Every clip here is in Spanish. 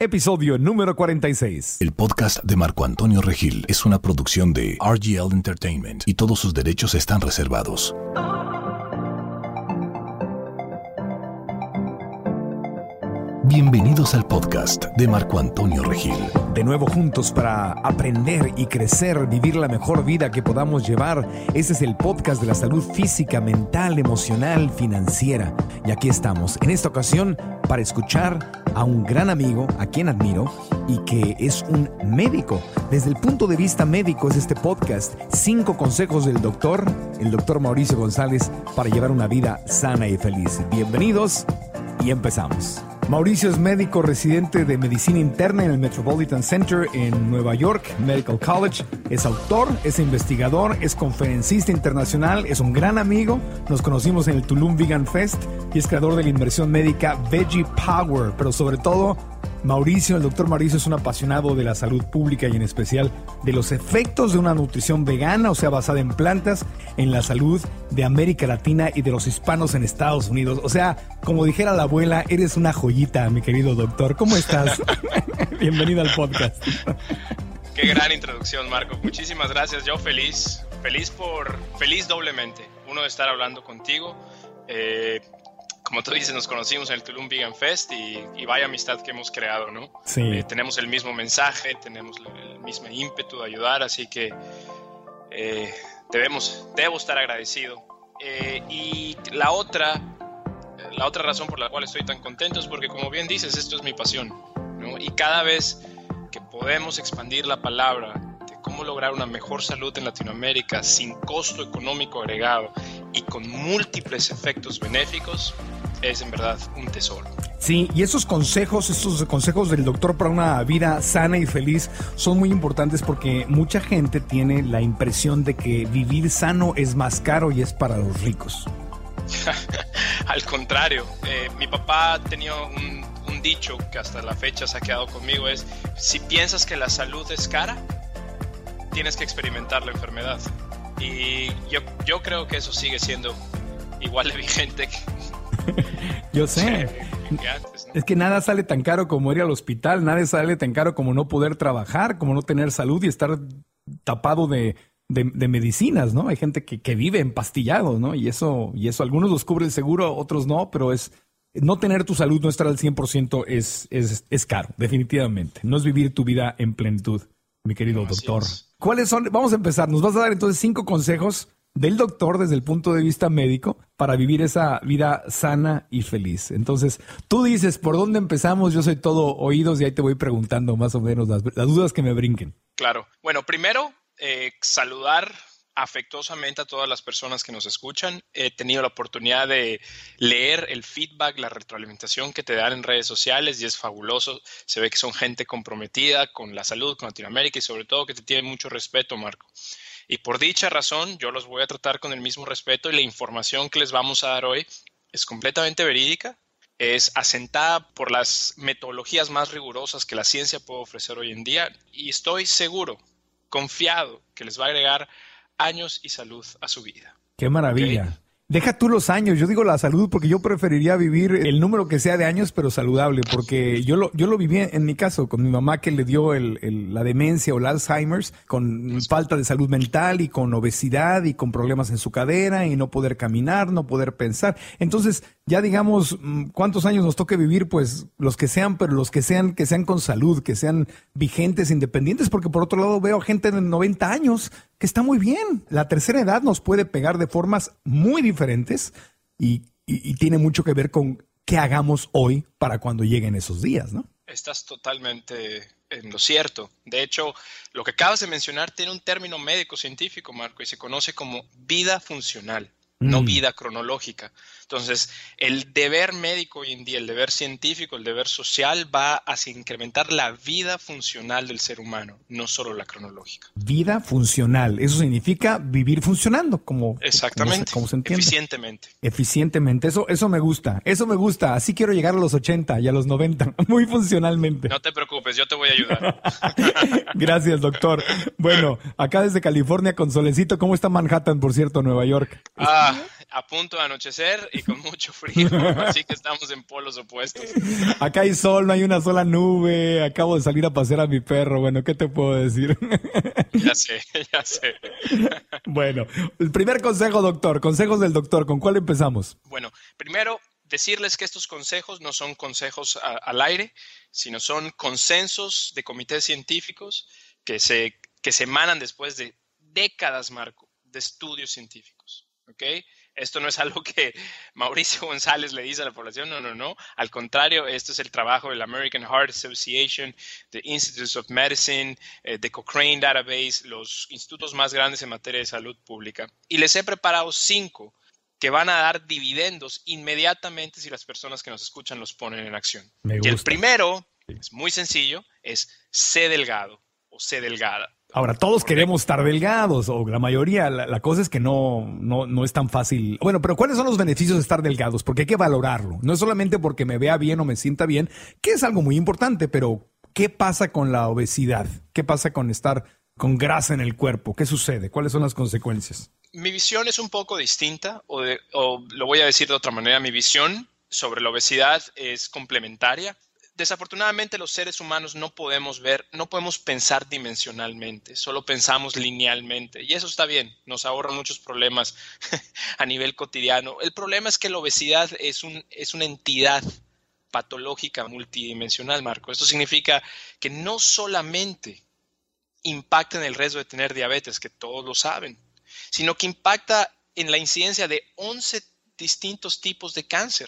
episodio número 46. El podcast de Marco Antonio Regil es una producción de RGL Entertainment y todos sus derechos están reservados. Bienvenidos al podcast de Marco Antonio Regil. De nuevo juntos para aprender y crecer, vivir la mejor vida que podamos llevar. Este es el podcast de la salud física, mental, emocional, financiera. Y aquí estamos, en esta ocasión, para escuchar a un gran amigo, a quien admiro, y que es un médico. Desde el punto de vista médico es este podcast. 5 consejos del doctor, el doctor Mauricio González, para llevar una vida sana y feliz. Bienvenidos y empezamos. Mauricio es médico residente de medicina interna en el Metropolitan Center en Nueva York Medical College. Es autor, es investigador, es conferencista internacional, es un gran amigo. Nos conocimos en el Tulum Vegan Fest y es creador de la inversión médica Veggie Power. Pero sobre todo, Mauricio, el doctor Mauricio, es un apasionado de la salud pública y en especial de los efectos de una nutrición vegana, o sea, basada en plantas, en la salud de América Latina y de los hispanos en Estados Unidos. O sea, como dijera la abuela, eres una joyita, mi querido doctor. ¿Cómo estás? Bienvenido al podcast. Qué gran introducción, Marco. Muchísimas gracias. Yo feliz doblemente. Uno, de estar hablando contigo. Como tú dices, nos conocimos en el Tulum Vegan Fest y vaya amistad que hemos creado, ¿no? Sí. Tenemos el mismo mensaje, tenemos el mismo ímpetu de ayudar, así que debo estar agradecido. Y la otra razón por la cual estoy tan contento es porque, como bien dices, esto es mi pasión, ¿no? Y cada vez que podemos expandir la palabra de cómo lograr una mejor salud en Latinoamérica sin costo económico agregado y con múltiples efectos benéficos, es en verdad un tesoro. Sí, y estos consejos del doctor para una vida sana y feliz son muy importantes porque mucha gente tiene la impresión de que vivir sano es más caro y es para los ricos. Al contrario, mi papá tenía un dicho que hasta la fecha se ha quedado conmigo, es: si piensas que la salud es cara, tienes que experimentar la enfermedad. Y yo creo que eso sigue siendo igual de vigente Yo sé. que antes, ¿no? Es que nada sale tan caro como ir al hospital, nada sale tan caro como no poder trabajar, como no tener salud y estar tapado de medicinas, ¿no? Hay gente que vive empastillado, ¿no? Y eso algunos los cubre el seguro, otros no, pero no tener tu salud, no estar al 100% es caro, definitivamente. No es vivir tu vida en plenitud, mi querido doctor. ¿Cuáles son? Vamos a empezar. Nos vas a dar entonces 5 consejos del doctor desde el punto de vista médico para vivir esa vida sana y feliz. Entonces, tú dices, ¿por dónde empezamos? Yo soy todo oídos y ahí te voy preguntando más o menos las dudas que me brinquen. Claro. Bueno, primero, saludar afectuosamente a todas las personas que nos escuchan. He tenido la oportunidad de leer el feedback, la retroalimentación que te dan en redes sociales y es fabuloso. Se ve que son gente comprometida con la salud, con Latinoamérica y sobre todo que te tienen mucho respeto, Marco. Y por dicha razón, yo los voy a tratar con el mismo respeto y la información que les vamos a dar hoy es completamente verídica, es asentada por las metodologías más rigurosas que la ciencia puede ofrecer hoy en día y estoy seguro, confiado, que les va a agregar años y salud a su vida. ¡Qué maravilla! ¿Okay? Deja tú los años, yo digo la salud porque yo preferiría vivir el número que sea de años, pero saludable, porque yo lo viví en mi caso, con mi mamá que le dio la demencia o el Alzheimer's, con falta de salud mental y con obesidad y con problemas en su cadera y no poder caminar, no poder pensar. Entonces, ya digamos, ¿cuántos años nos toque vivir? Pues los que sean, pero los que sean con salud, que sean vigentes, independientes, porque por otro lado veo gente de 90 años que está muy bien. La tercera edad nos puede pegar de formas muy diferentes y tiene mucho que ver con qué hagamos hoy para cuando lleguen esos días, ¿no? Estás totalmente en lo cierto. De hecho, lo que acabas de mencionar tiene un término médico-científico, Marco, y se conoce como vida funcional, no vida cronológica. Entonces, el deber médico hoy en día, el deber científico, el deber social va hacia incrementar la vida funcional del ser humano, no solo la cronológica. Vida funcional, eso significa vivir funcionando, exactamente, como se entiende. Eficientemente. Eso me gusta, así quiero llegar a los 80 y a los 90, muy funcionalmente. No te preocupes, yo te voy a ayudar. Gracias, doctor. Bueno, acá desde California con solecito, ¿cómo está Manhattan, por cierto, Nueva York? A punto de anochecer y y con mucho frío, así que estamos en polos opuestos. Acá hay sol, no hay una sola nube. Acabo de salir a pasear a mi perro. Bueno, ¿qué te puedo decir? Ya sé, ya sé. Bueno, el primer consejo, doctor. Consejos del doctor. ¿Con cuál empezamos? Bueno, primero, decirles que estos consejos no son consejos al aire, sino son consensos de comités científicos que se emanan después de décadas, Marco, de estudios científicos. ¿Ok? Esto no es algo que Mauricio González le dice a la población, no. Al contrario, esto es el trabajo de la American Heart Association, de Institutes of Medicine, de Cochrane Database, los institutos más grandes en materia de salud pública. Y les he preparado 5 que van a dar dividendos inmediatamente si las personas que nos escuchan los ponen en acción. Y el primero, es muy sencillo, es sé delgado o sé delgada. Ahora, todos queremos estar delgados, o la mayoría. La cosa es que no es tan fácil. Bueno, pero ¿cuáles son los beneficios de estar delgados? Porque hay que valorarlo. No es solamente porque me vea bien o me sienta bien, que es algo muy importante, pero ¿qué pasa con la obesidad? ¿Qué pasa con estar con grasa en el cuerpo? ¿Qué sucede? ¿Cuáles son las consecuencias? Mi visión es un poco distinta, o lo voy a decir de otra manera. Mi visión sobre la obesidad es complementaria. Desafortunadamente, los seres humanos no podemos pensar dimensionalmente, solo pensamos linealmente. Y eso está bien, nos ahorra muchos problemas a nivel cotidiano. El problema es que la obesidad es una entidad patológica multidimensional, Marco. Esto significa que no solamente impacta en el riesgo de tener diabetes, que todos lo saben, sino que impacta en la incidencia de 11 distintos tipos de cáncer.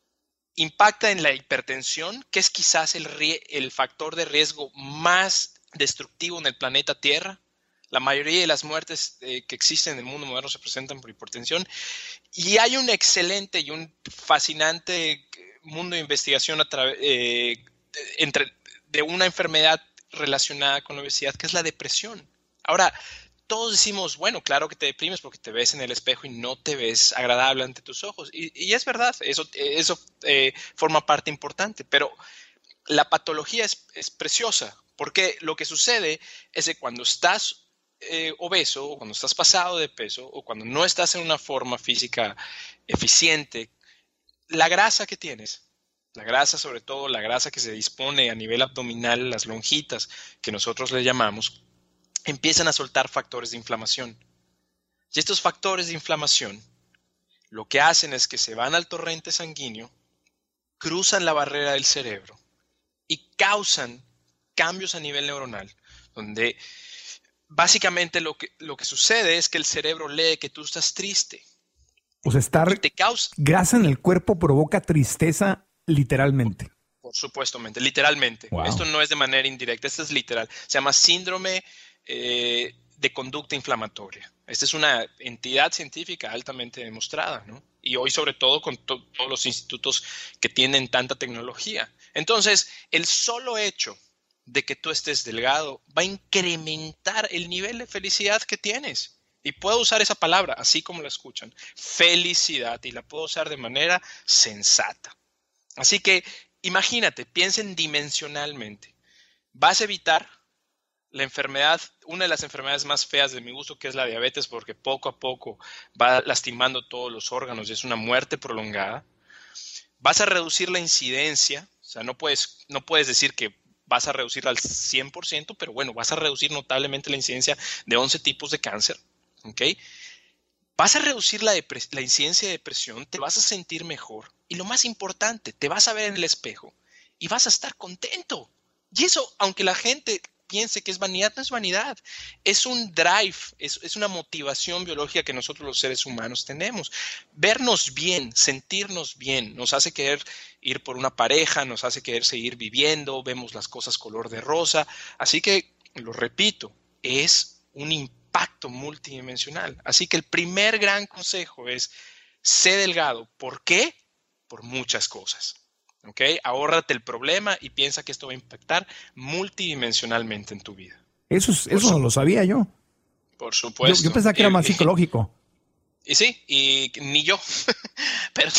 Impacta en la hipertensión, que es quizás el factor de riesgo más destructivo en el planeta Tierra. La mayoría de las muertes que existen en el mundo moderno se presentan por hipertensión. Y hay un excelente y un fascinante mundo de investigación de una enfermedad relacionada con la obesidad, que es la depresión. Ahora, todos decimos, bueno, claro que te deprimes porque te ves en el espejo y no te ves agradable ante tus ojos. Y es verdad, eso forma parte importante, pero la patología es preciosa, porque lo que sucede es que cuando estás obeso, o cuando estás pasado de peso, o cuando no estás en una forma física eficiente, la grasa que tienes, la grasa, sobre todo la grasa que se dispone a nivel abdominal, las lonjitas que nosotros le llamamos, empiezan a soltar factores de inflamación. Y estos factores de inflamación lo que hacen es que se van al torrente sanguíneo, cruzan la barrera del cerebro y causan cambios a nivel neuronal, donde básicamente lo que sucede es que el cerebro lee que tú estás triste. O sea, grasa en el cuerpo provoca tristeza literalmente. Por supuesto, literalmente. Wow. Esto no es de manera indirecta, esto es literal. Se llama síndrome de conducta inflamatoria. Esta es una entidad científica altamente demostrada, ¿no? Y hoy sobre todo con todos los institutos que tienen tanta tecnología. Entonces, el solo hecho de que tú estés delgado va a incrementar el nivel de felicidad que tienes. Y puedo usar esa palabra, así como la escuchan, felicidad, y la puedo usar de manera sensata. Así que imagínate, piensen dimensionalmente. Vas a evitar la enfermedad, una de las enfermedades más feas de mi gusto, que es la diabetes, porque poco a poco va lastimando todos los órganos y es una muerte prolongada. Vas a reducir la incidencia, o sea, no puedes decir que vas a reducirla al 100%, pero bueno, vas a reducir notablemente la incidencia de 11 tipos de cáncer, ¿ok? Vas a reducir la incidencia de depresión, te vas a sentir mejor y lo más importante, te vas a ver en el espejo y vas a estar contento. Y eso, aunque la gente piense que es vanidad, no es vanidad, es un drive, es una motivación biológica que nosotros los seres humanos tenemos. Vernos bien, sentirnos bien, nos hace querer ir por una pareja, nos hace querer seguir viviendo, vemos las cosas color de rosa. Así que, lo repito, es un impacto multidimensional. Así que el primer gran consejo es, sé delgado. ¿Por qué? Por muchas cosas. ¿Ok? Ahórrate el problema y piensa que esto va a impactar multidimensionalmente en tu vida. Eso no lo sabía yo. Por supuesto. Yo pensaba que era más psicológico. Y sí, y ni yo. Pero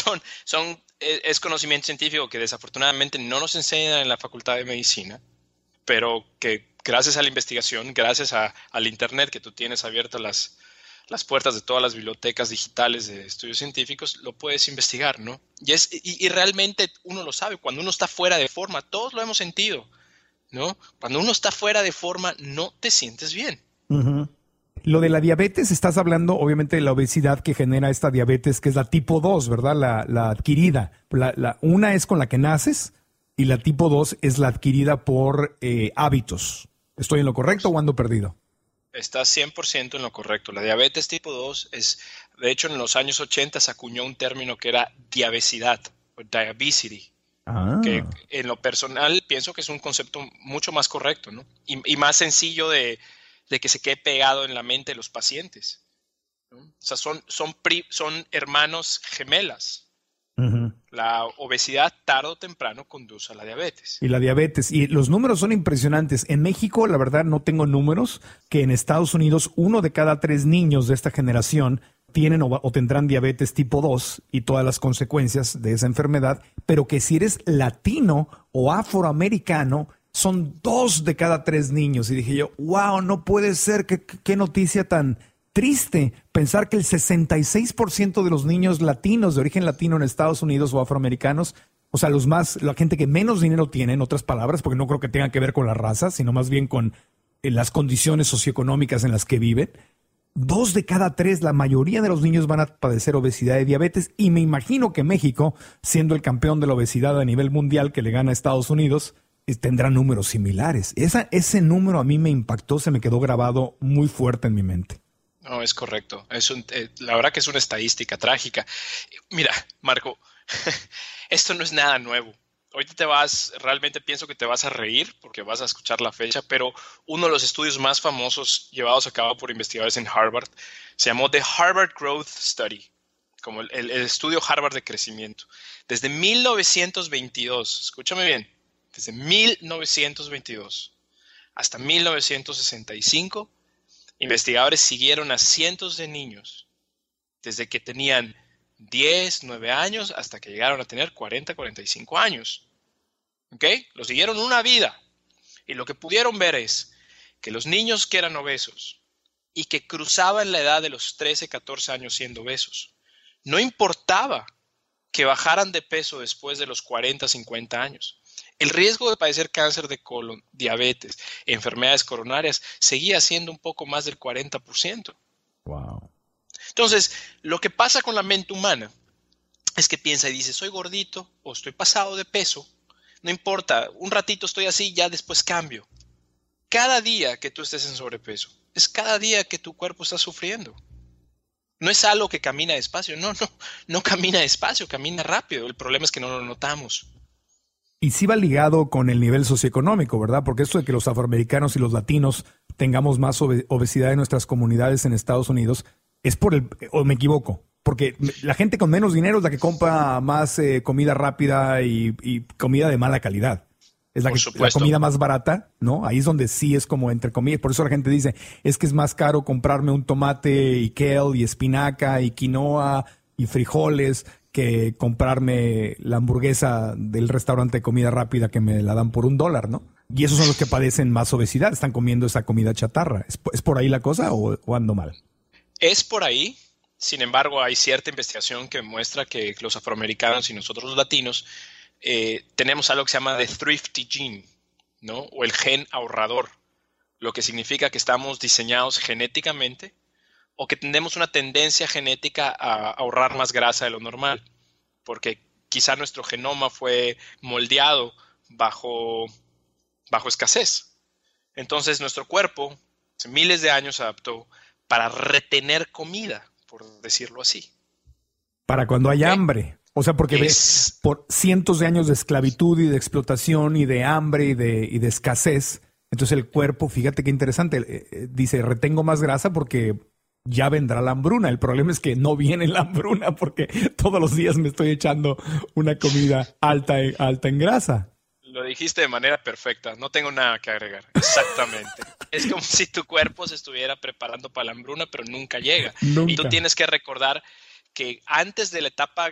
es conocimiento científico que desafortunadamente no nos enseñan en la Facultad de Medicina, pero que gracias a la investigación, gracias al Internet que tú tienes abiertas las puertas de todas las bibliotecas digitales de estudios científicos, lo puedes investigar, ¿no? Y realmente uno lo sabe, cuando uno está fuera de forma, todos lo hemos sentido, ¿no? Cuando uno está fuera de forma, no te sientes bien. Uh-huh. Lo de la diabetes, estás hablando obviamente de la obesidad que genera esta diabetes, que es la tipo 2, ¿verdad? La adquirida. Una es con la que naces y la tipo 2 es la adquirida por hábitos. ¿Estoy en lo correcto o ando perdido? Estás 100% en lo correcto. La diabetes tipo 2 es, de hecho, en los años 80 se acuñó un término que era diabesidad o diabesity. Que en lo personal pienso que es un concepto mucho más correcto, ¿no? Y más sencillo de que se quede pegado en la mente de los pacientes, ¿no? O sea, son hermanos gemelas. Uh-huh. La obesidad tarde o temprano conduce a la diabetes. Y la diabetes. Y los números son impresionantes. En México, la verdad, no tengo números, que en Estados Unidos 1 de cada 3 niños de esta generación tienen o tendrán diabetes tipo 2 y todas las consecuencias de esa enfermedad, pero que si eres latino o afroamericano, son 2 de cada 3 niños. Y dije yo, wow, no puede ser, qué noticia tan triste pensar que el 66% de los niños latinos de origen latino en Estados Unidos o afroamericanos, o sea, la gente que menos dinero tiene, en otras palabras, porque no creo que tenga que ver con la raza, sino más bien con las condiciones socioeconómicas en las que viven. 2 de cada 3, la mayoría de los niños van a padecer obesidad y diabetes, y me imagino que México, siendo el campeón de la obesidad a nivel mundial que le gana a Estados Unidos, tendrá números similares. Ese número a mí me impactó, se me quedó grabado muy fuerte en mi mente. No, es correcto. La verdad que es una estadística trágica. Mira, Marco, esto no es nada nuevo. Ahorita realmente pienso que te vas a reír porque vas a escuchar la fecha, pero uno de los estudios más famosos llevados a cabo por investigadores en Harvard se llamó The Harvard Growth Study, como el estudio Harvard de crecimiento. Desde 1922, escúchame bien, desde 1922 hasta 1965, investigadores siguieron a cientos de niños desde que tenían 10, 9 años hasta que llegaron a tener 40, 45 años. ¿Ok? Los siguieron una vida. Y lo que pudieron ver es que los niños que eran obesos y que cruzaban la edad de los 13, 14 años siendo obesos, no importaba que bajaran de peso después de los 40, 50 años. El riesgo de padecer cáncer de colon, diabetes, enfermedades coronarias seguía siendo un poco más del 40%. Wow. Entonces, lo que pasa con la mente humana es que piensa y dice, soy gordito o estoy pasado de peso, no importa, un ratito estoy así, ya después cambio. Cada día que tú estés en sobrepeso, es cada día que tu cuerpo está sufriendo. No es algo que camina despacio, no camina despacio, camina rápido. El problema es que no lo notamos. Y sí va ligado con el nivel socioeconómico, ¿verdad? Porque esto de que los afroamericanos y los latinos tengamos más obesidad en nuestras comunidades en Estados Unidos es o me equivoco, porque la gente con menos dinero es la que compra más comida rápida y comida de mala calidad. Es la comida más barata, ¿no? Ahí es donde sí es como entre comillas. Por eso la gente dice, es que es más caro comprarme un tomate y kale y espinaca y quinoa y frijoles que comprarme la hamburguesa del restaurante de comida rápida que me la dan por $1, ¿no? Y esos son los que padecen más obesidad, están comiendo esa comida chatarra. ¿Es por ahí la cosa o ando mal? Es por ahí. Sin embargo, hay cierta investigación que muestra que los afroamericanos y nosotros los latinos tenemos algo que se llama the thrifty gene, ¿no? O el gen ahorrador, lo que significa que estamos diseñados genéticamente o que tenemos una tendencia genética a ahorrar más grasa de lo normal, porque quizá nuestro genoma fue moldeado bajo escasez. Entonces nuestro cuerpo, hace miles de años, se adaptó para retener comida, por decirlo así. Para cuando haya hambre. O sea, porque ves por cientos de años de esclavitud y de explotación y de hambre y de escasez, entonces el cuerpo, fíjate qué interesante, dice, retengo más grasa porque ya vendrá la hambruna. El problema es que no viene la hambruna porque todos los días me estoy echando una comida alta en grasa. Lo dijiste de manera perfecta, no tengo nada que agregar. Exactamente. Es como si tu cuerpo se estuviera preparando para la hambruna, pero nunca llega. Nunca. Y tú tienes que recordar que antes de la etapa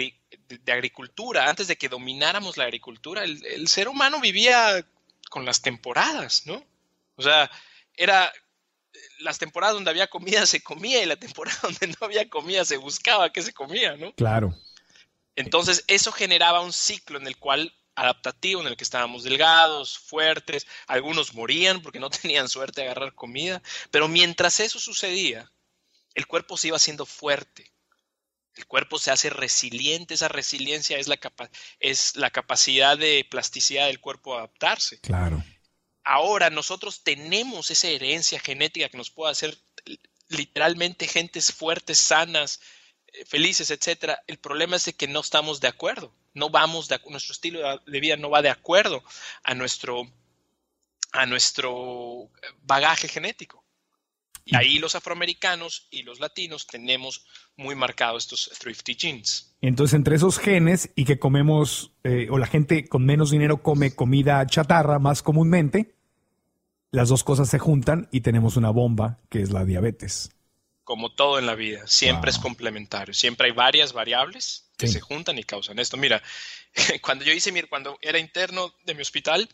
de agricultura, antes de que domináramos la agricultura, el ser humano vivía con las temporadas, ¿no? O sea, las temporadas donde había comida se comía y la temporada donde no había comida se buscaba qué se comía, ¿no? Claro. Entonces eso generaba un ciclo en el cual adaptativo, en el que estábamos delgados, fuertes, algunos morían porque no tenían suerte de agarrar comida, pero mientras eso sucedía, el cuerpo se iba haciendo fuerte. El cuerpo se hace resiliente. Esa resiliencia es la capacidad de plasticidad del cuerpo a adaptarse. Claro. Ahora nosotros tenemos esa herencia genética que nos puede hacer literalmente gentes fuertes, sanas, felices, etcétera. El problema es de que no estamos de acuerdo. Nuestro estilo de vida no va de acuerdo a nuestro bagaje genético. Y ahí los afroamericanos y los latinos tenemos muy marcados estos thrifty genes. Entonces, entre esos genes y que comemos, o la gente con menos dinero come comida chatarra más comúnmente, las dos cosas se juntan y tenemos una bomba que es la diabetes. Como todo en la vida, siempre es complementario. Siempre hay varias variables que se juntan y causan esto. Mira, cuando era interno de mi hospital,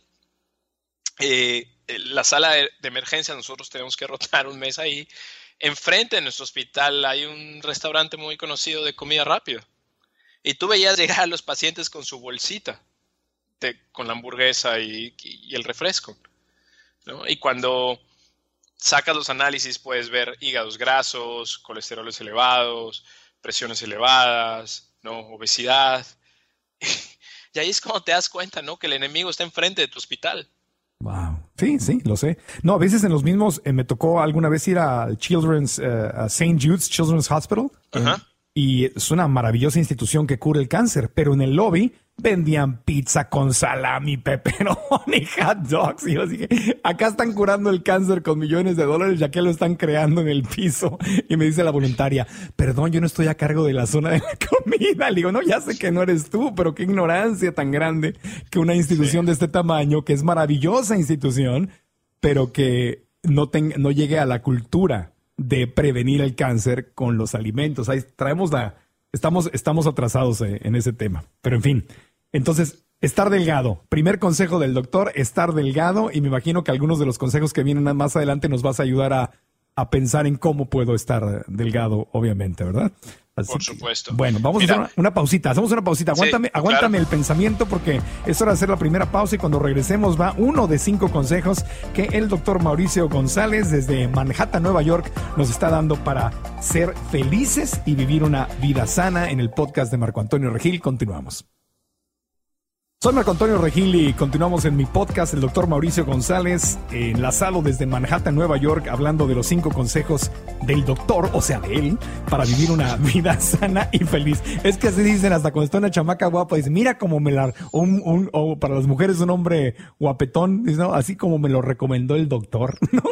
la sala de emergencia, nosotros tenemos que rotar un mes ahí. Enfrente de nuestro hospital hay un restaurante muy conocido de comida rápida. Y tú veías llegar a los pacientes con su bolsita, con la hamburguesa y el refresco, ¿no? Y cuando sacas los análisis puedes ver hígados grasos, colesteroles elevados, presiones elevadas, ¿no? Obesidad. Y ahí es cuando te das cuenta, ¿no? Que el enemigo está enfrente de tu hospital. Wow. Sí, lo sé. No, a veces en los mismos, me tocó alguna vez ir al Children's, a St. Jude's Children's Hospital. Ajá. Y es una maravillosa institución que cura el cáncer, pero en el lobby vendían pizza con salami, pepperoni, hot dogs. Y yo dije, acá están curando el cáncer con millones de dólares, ya que lo están creando en el piso. Y me dice la voluntaria, perdón, yo no estoy a cargo de la zona de la comida. Le digo, no, ya sé que no eres tú, pero qué ignorancia tan grande que una institución de este tamaño, que es maravillosa institución, pero que no llegue a la cultura de prevenir el cáncer con los alimentos. Ahí estamos atrasados en ese tema. Pero en fin, entonces, estar delgado. Primer consejo del doctor, estar delgado. Y me imagino que algunos de los consejos que vienen más adelante nos vas a ayudar a pensar en cómo puedo estar delgado, obviamente, ¿verdad? Así Por supuesto. Bueno, vamos a hacer una pausita. Hacemos una pausita. Aguántame claro. El pensamiento porque es hora de hacer la primera pausa y cuando regresemos va uno de 5 consejos que el doctor Mauricio González desde Manhattan, Nueva York, nos está dando para ser felices y vivir una vida sana en el podcast de Marco Antonio Regil. Continuamos. Soy Marco Antonio Regil y continuamos en mi podcast, el doctor Mauricio González, enlazado desde Manhattan, Nueva York, hablando de los 5 consejos del doctor, o sea, de él, para vivir una vida sana y feliz. Es que así dicen hasta cuando está una chamaca guapa, dice, mira cómo o para las mujeres un hombre guapetón, ¿no? Así como me lo recomendó el doctor, ¿no?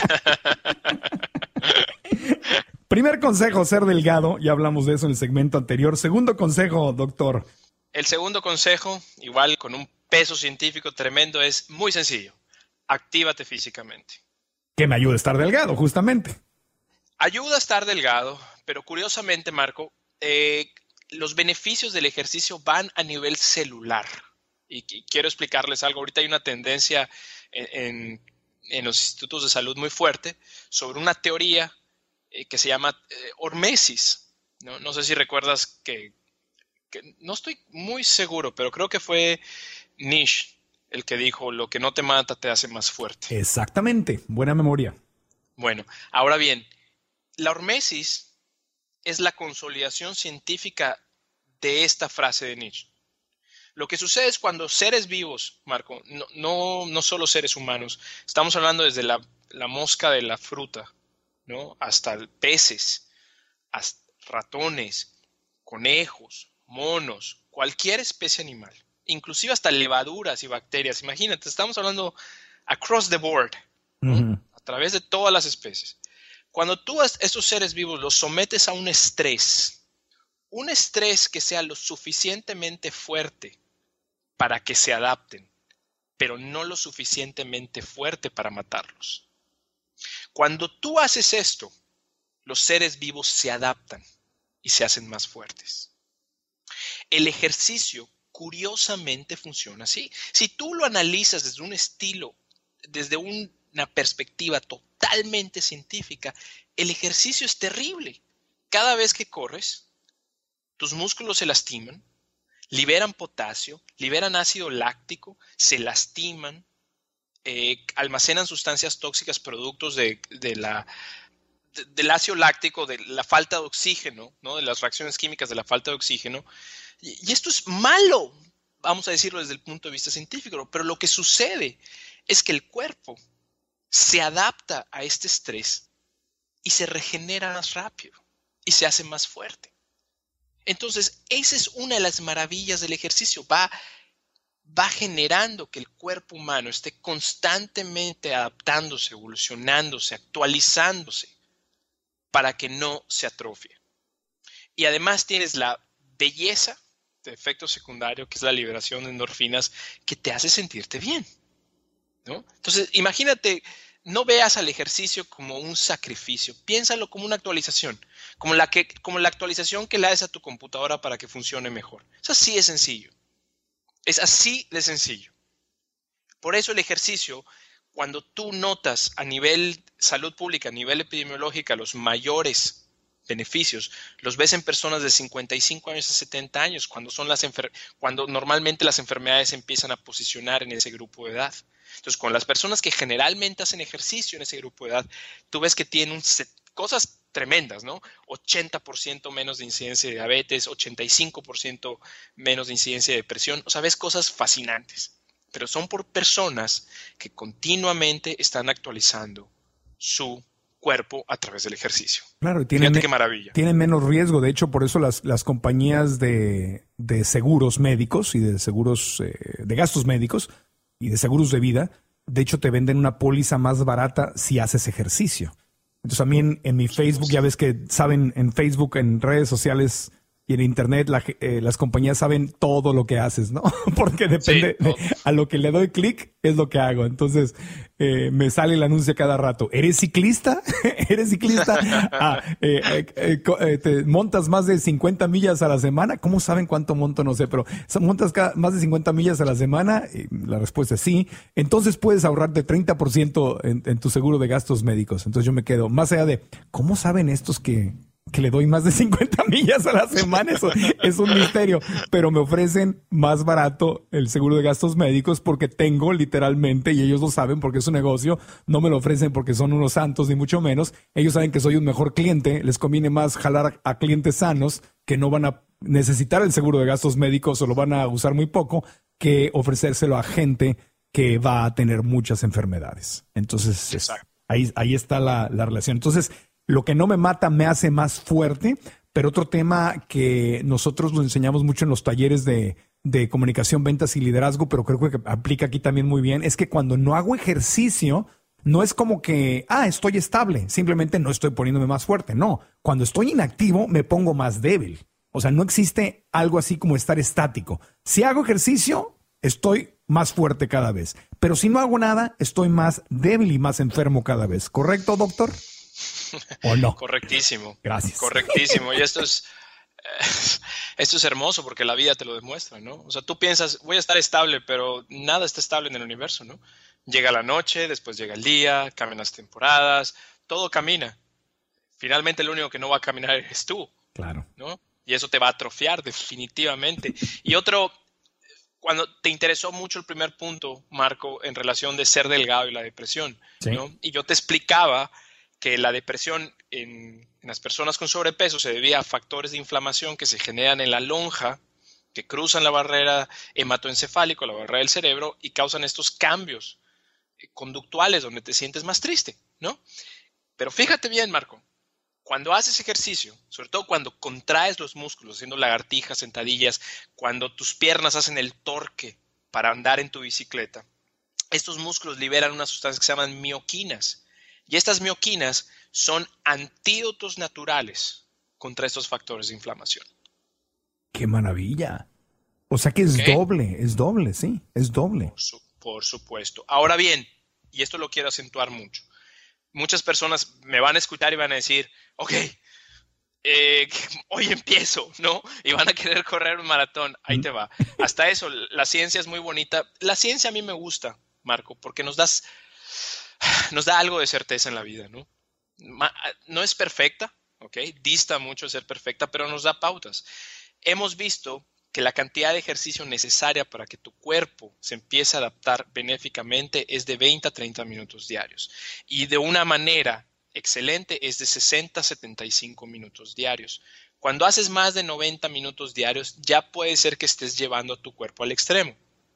Primer consejo, ser delgado, ya hablamos de eso en el segmento anterior. Segundo consejo, doctor. El segundo consejo, igual con un peso científico tremendo, es muy sencillo. Actívate físicamente. Que me ayude a estar delgado, justamente. Ayuda a estar delgado, pero curiosamente, Marco, los beneficios del ejercicio van a nivel celular. Y quiero explicarles algo. Ahorita hay una tendencia en los institutos de salud muy fuerte sobre una teoría que se llama hormesis. No sé si recuerdas que no estoy muy seguro, pero creo que fue Nietzsche el que dijo, lo que no te mata te hace más fuerte. Exactamente, buena memoria. Bueno, ahora bien, la hormesis es la consolidación científica de esta frase de Nietzsche. Lo que sucede es cuando seres vivos, Marco, no solo seres humanos, estamos hablando desde la mosca de la fruta, ¿no? Hasta peces, hasta ratones, conejos, monos, cualquier especie animal, inclusive hasta levaduras y bacterias. Imagínate, estamos hablando across the board, ¿no? A través de todas las especies. Cuando tú a estos seres vivos los sometes a un estrés que sea lo suficientemente fuerte para que se adapten, pero no lo suficientemente fuerte para matarlos. Cuando tú haces esto, los seres vivos se adaptan y se hacen más fuertes. El ejercicio, curiosamente, funciona así. Si tú lo analizas desde un estilo, desde un una perspectiva totalmente científica, el ejercicio es terrible. Cada vez que corres, tus músculos se lastiman, liberan potasio, liberan ácido láctico, se lastiman, almacenan sustancias tóxicas productos del ácido láctico, de la falta de oxígeno, ¿no? De las reacciones químicas de la falta de oxígeno. Y esto es malo, vamos a decirlo desde el punto de vista científico, pero lo que sucede es que el cuerpo se adapta a este estrés y se regenera más rápido y se hace más fuerte. Entonces, esa es una de las maravillas del ejercicio. Va generando que el cuerpo humano esté constantemente adaptándose, evolucionándose, actualizándose para que no se atrofie. Y además tienes la belleza de efecto secundario, que es la liberación de endorfinas, que te hace sentirte bien, ¿no? Entonces, imagínate, no veas al ejercicio como un sacrificio, piénsalo como una actualización, como la actualización que le das a tu computadora para que funcione mejor. Es así de sencillo. Es así de sencillo. Por eso el ejercicio, cuando tú notas a nivel salud pública, a nivel epidemiológico, los mayores beneficios, los ves en personas de 55 años a 70 años, cuando normalmente las enfermedades se empiezan a posicionar en ese grupo de edad. Entonces, con las personas que generalmente hacen ejercicio en ese grupo de edad, tú ves que tienen cosas tremendas, ¿no? 80% menos de incidencia de diabetes, 85% menos de incidencia de depresión. O sea, ves cosas fascinantes, pero son por personas que continuamente están actualizando su cuerpo a través del ejercicio. Claro, y fíjate qué maravilla. Tienen menos riesgo. De hecho, por eso las compañías de seguros médicos y de seguros de gastos médicos y de seguros de vida, de hecho, te venden una póliza más barata si haces ejercicio. Entonces, a mí en mi Facebook, ya ves que saben, en Facebook, en redes sociales y en Internet, las compañías saben todo lo que haces, ¿no? Porque depende a lo que le doy clic, es lo que hago. Entonces, me sale el anuncio cada rato. ¿Eres ciclista? ¿Eres ciclista? ¿Te montas más de 50 millas a la semana? ¿Cómo saben cuánto monto? No sé, pero ¿montas más de 50 millas a la semana? Y la respuesta es sí. Entonces puedes ahorrarte 30% en tu seguro de gastos médicos. Entonces yo me quedo, más allá de, ¿cómo saben estos que le doy más de 50 millas a la semana? Eso es un misterio, pero me ofrecen más barato el seguro de gastos médicos porque tengo literalmente, y ellos lo saben porque es un negocio, no me lo ofrecen porque son unos santos ni mucho menos. Ellos saben que soy un mejor cliente, les conviene más jalar a clientes sanos que no van a necesitar el seguro de gastos médicos o lo van a usar muy poco, que ofrecérselo a gente que va a tener muchas enfermedades. Entonces, ahí está la relación. Entonces, lo que no me mata me hace más fuerte, pero otro tema que nosotros lo enseñamos mucho en los talleres de comunicación, ventas y liderazgo, pero creo que aplica aquí también muy bien, es que cuando no hago ejercicio, no es como que, estoy estable, simplemente no estoy poniéndome más fuerte. No, cuando estoy inactivo me pongo más débil. O sea, no existe algo así como estar estático. Si hago ejercicio, estoy más fuerte cada vez, pero si no hago nada, estoy más débil y más enfermo cada vez. ¿Correcto, doctor? ¿O no? Correctísimo. Gracias. Correctísimo. Y esto es hermoso porque la vida te lo demuestra, ¿no? O sea, tú piensas, voy a estar estable, pero nada está estable en el universo, ¿no? Llega la noche, después llega el día, cambian las temporadas, todo camina. Finalmente, lo único que no va a caminar eres tú. Claro. ¿No? Y eso te va a atrofiar definitivamente. Y otro, cuando te interesó mucho el primer punto, Marco, en relación de ser delgado y la depresión, sí, ¿no? Y yo te explicaba que la depresión en las personas con sobrepeso se debía a factores de inflamación que se generan en la lonja, que cruzan la barrera hematoencefálica, la barrera del cerebro, y causan estos cambios conductuales donde te sientes más triste, ¿no? Pero fíjate bien, Marco, cuando haces ejercicio, sobre todo cuando contraes los músculos, haciendo lagartijas, sentadillas, cuando tus piernas hacen el torque para andar en tu bicicleta, estos músculos liberan unas sustancias que se llaman mioquinas. Y estas mioquinas son antídotos naturales contra estos factores de inflamación. ¡Qué maravilla! O sea que es doble, sí, es doble. Por supuesto. Ahora bien, y esto lo quiero acentuar mucho, muchas personas me van a escuchar y van a decir, ok, hoy empiezo, ¿no? Y van a querer correr un maratón. Ahí te va. Hasta eso, la ciencia es muy bonita. La ciencia a mí me gusta, Marco, porque nos das nos da algo de certeza en la vida, ¿no? No es perfecta, ¿ok? Dista mucho de ser perfecta, pero nos da pautas. Hemos visto que la cantidad de ejercicio necesaria para que tu cuerpo se empiece a adaptar benéficamente es de 20 a 30 minutos diarios. Y de una manera excelente es de 60 a 75 minutos diarios. Cuando haces más de 90 minutos diarios, ya puede ser que estés llevando a tu cuerpo al extremo.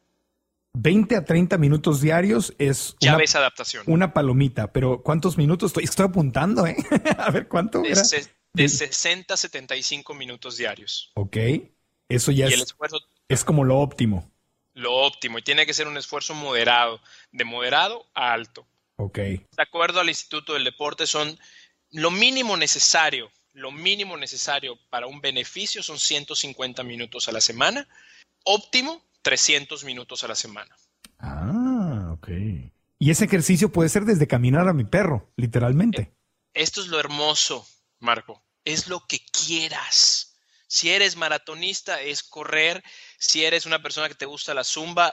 20 a 30 minutos diarios es ya ves adaptación. Una palomita, pero ¿cuántos minutos? Estoy apuntando, ¿eh? A ver, ¿cuánto era? De 60 a 75 minutos diarios. Ok. Eso ya es como lo óptimo. Lo óptimo. Y tiene que ser un esfuerzo moderado. De moderado a alto. Ok. De acuerdo al Instituto del Deporte, son lo mínimo necesario para un beneficio son 150 minutos a la semana. Óptimo, 300 minutos a la semana. Ah, ok. Y ese ejercicio puede ser desde caminar a mi perro, literalmente. Esto es lo hermoso, Marco. Es lo que quieras. Si eres maratonista, es correr. Si eres una persona que te gusta la zumba.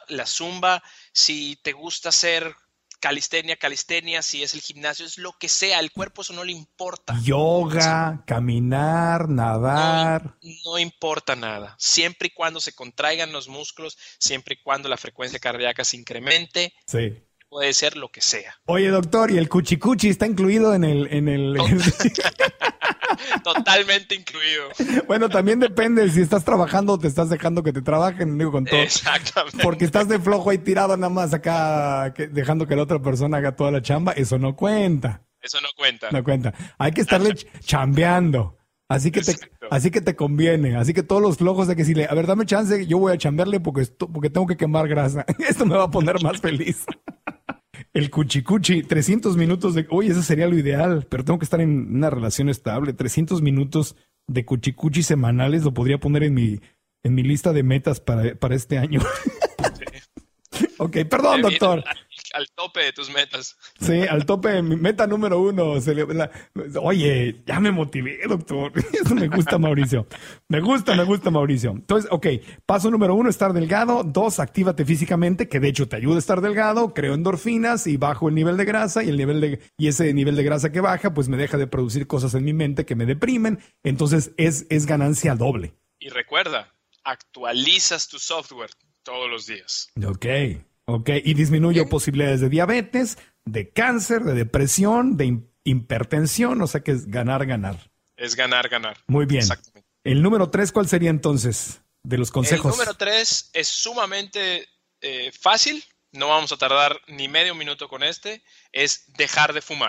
Si te gusta hacer calistenia, si es el gimnasio, es lo que sea. El cuerpo eso no le importa. Yoga, caminar, nadar. No importa nada. Siempre y cuando se contraigan los músculos, siempre y cuando la frecuencia cardíaca se incremente. Sí. Puede ser lo que sea. Oye, doctor, ¿y el cuchicuchi está incluido en el... Totalmente incluido. Bueno, también depende si estás trabajando o te estás dejando que te trabajen, digo, con todo. Exactamente. Porque estás de flojo ahí tirado nada más acá, dejando que la otra persona haga toda la chamba, eso no cuenta. Eso no cuenta. No cuenta. Hay que estarle chambeando. Así que te conviene. Así que todos los flojos de que si a ver, dame chance, yo voy a chambearle porque tengo que quemar grasa. Esto me va a poner más feliz. El cuchicuchi, 300 minutos de... Oye, eso sería lo ideal, pero tengo que estar en una relación estable. 300 minutos de cuchicuchi semanales lo podría poner en mi lista de metas para este año. Sí. Ok, perdón, doctor. Al tope de tus metas. Sí, al tope, mi meta número 1. Oye, ya me motivé, doctor. Eso me gusta, Mauricio. Me gusta, Mauricio. Entonces, ok, paso número 1, estar delgado. 2, actívate físicamente, que de hecho te ayuda a estar delgado. Creo endorfinas y bajo el nivel de grasa. Y ese nivel de grasa que baja, pues me deja de producir cosas en mi mente que me deprimen. Entonces, es ganancia doble. Y recuerda, actualizas tu software todos los días. Ok, y disminuyo posibilidades de diabetes, de cáncer, de depresión, de hipertensión, o sea que es ganar. Es ganar. Muy bien. Exactamente. El número 3, ¿cuál sería entonces de los consejos? El número 3 es sumamente fácil, no vamos a tardar ni medio minuto con es dejar de fumar.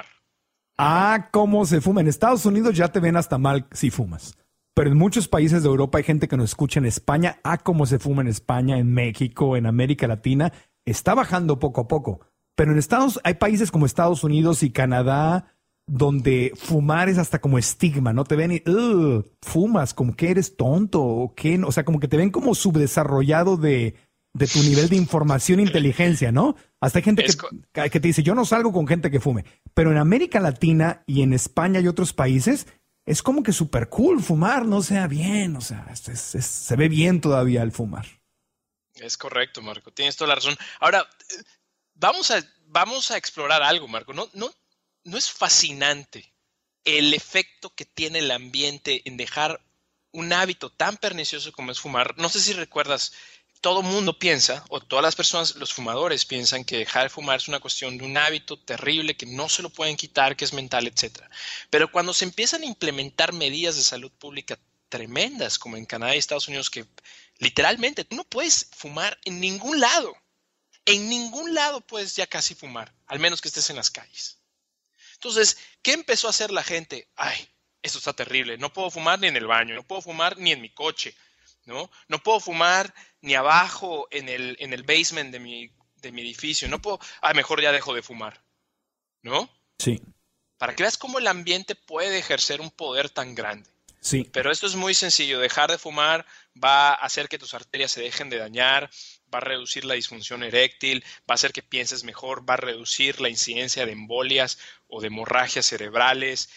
Ah, ¿cómo se fuma? En Estados Unidos ya te ven hasta mal si fumas. Pero en muchos países de Europa hay gente que nos escucha en España. Ah, cómo se fuma en España, en México, en América Latina. Está bajando poco a poco, pero hay países como Estados Unidos y Canadá donde fumar es hasta como estigma, ¿no? Te ven y fumas, como que eres tonto o qué, o sea, como que te ven como subdesarrollado de tu nivel de información e inteligencia, ¿no? Hasta hay gente que te dice, yo no salgo con gente que fume, pero en América Latina y en España y otros países es como que súper cool fumar, no sea bien, o sea, se ve bien todavía el fumar. Es correcto, Marco. Tienes toda la razón. Ahora, vamos a explorar algo, Marco. ¿No es fascinante el efecto que tiene el ambiente en dejar un hábito tan pernicioso como es fumar? No sé si recuerdas, todo mundo piensa, o todas las personas, los fumadores piensan que dejar de fumar es una cuestión de un hábito terrible que no se lo pueden quitar, que es mental, etc. Pero cuando se empiezan a implementar medidas de salud pública tremendas, como en Canadá y Estados Unidos, que literalmente tú no puedes fumar en ningún lado. En ningún lado puedes ya casi fumar, al menos que estés en las calles. Entonces, ¿qué empezó a hacer la gente? Ay, esto está terrible. No puedo fumar ni en el baño, no puedo fumar ni en mi coche, ¿no? No puedo fumar ni abajo en el basement de mi edificio. No puedo, mejor ya dejo de fumar, ¿no? Sí. Para que veas cómo el ambiente puede ejercer un poder tan grande. Sí. Pero esto es muy sencillo. Dejar de fumar va a hacer que tus arterias se dejen de dañar, va a reducir la disfunción eréctil, va a hacer que pienses mejor, va a reducir la incidencia de embolias o de hemorragias cerebrales.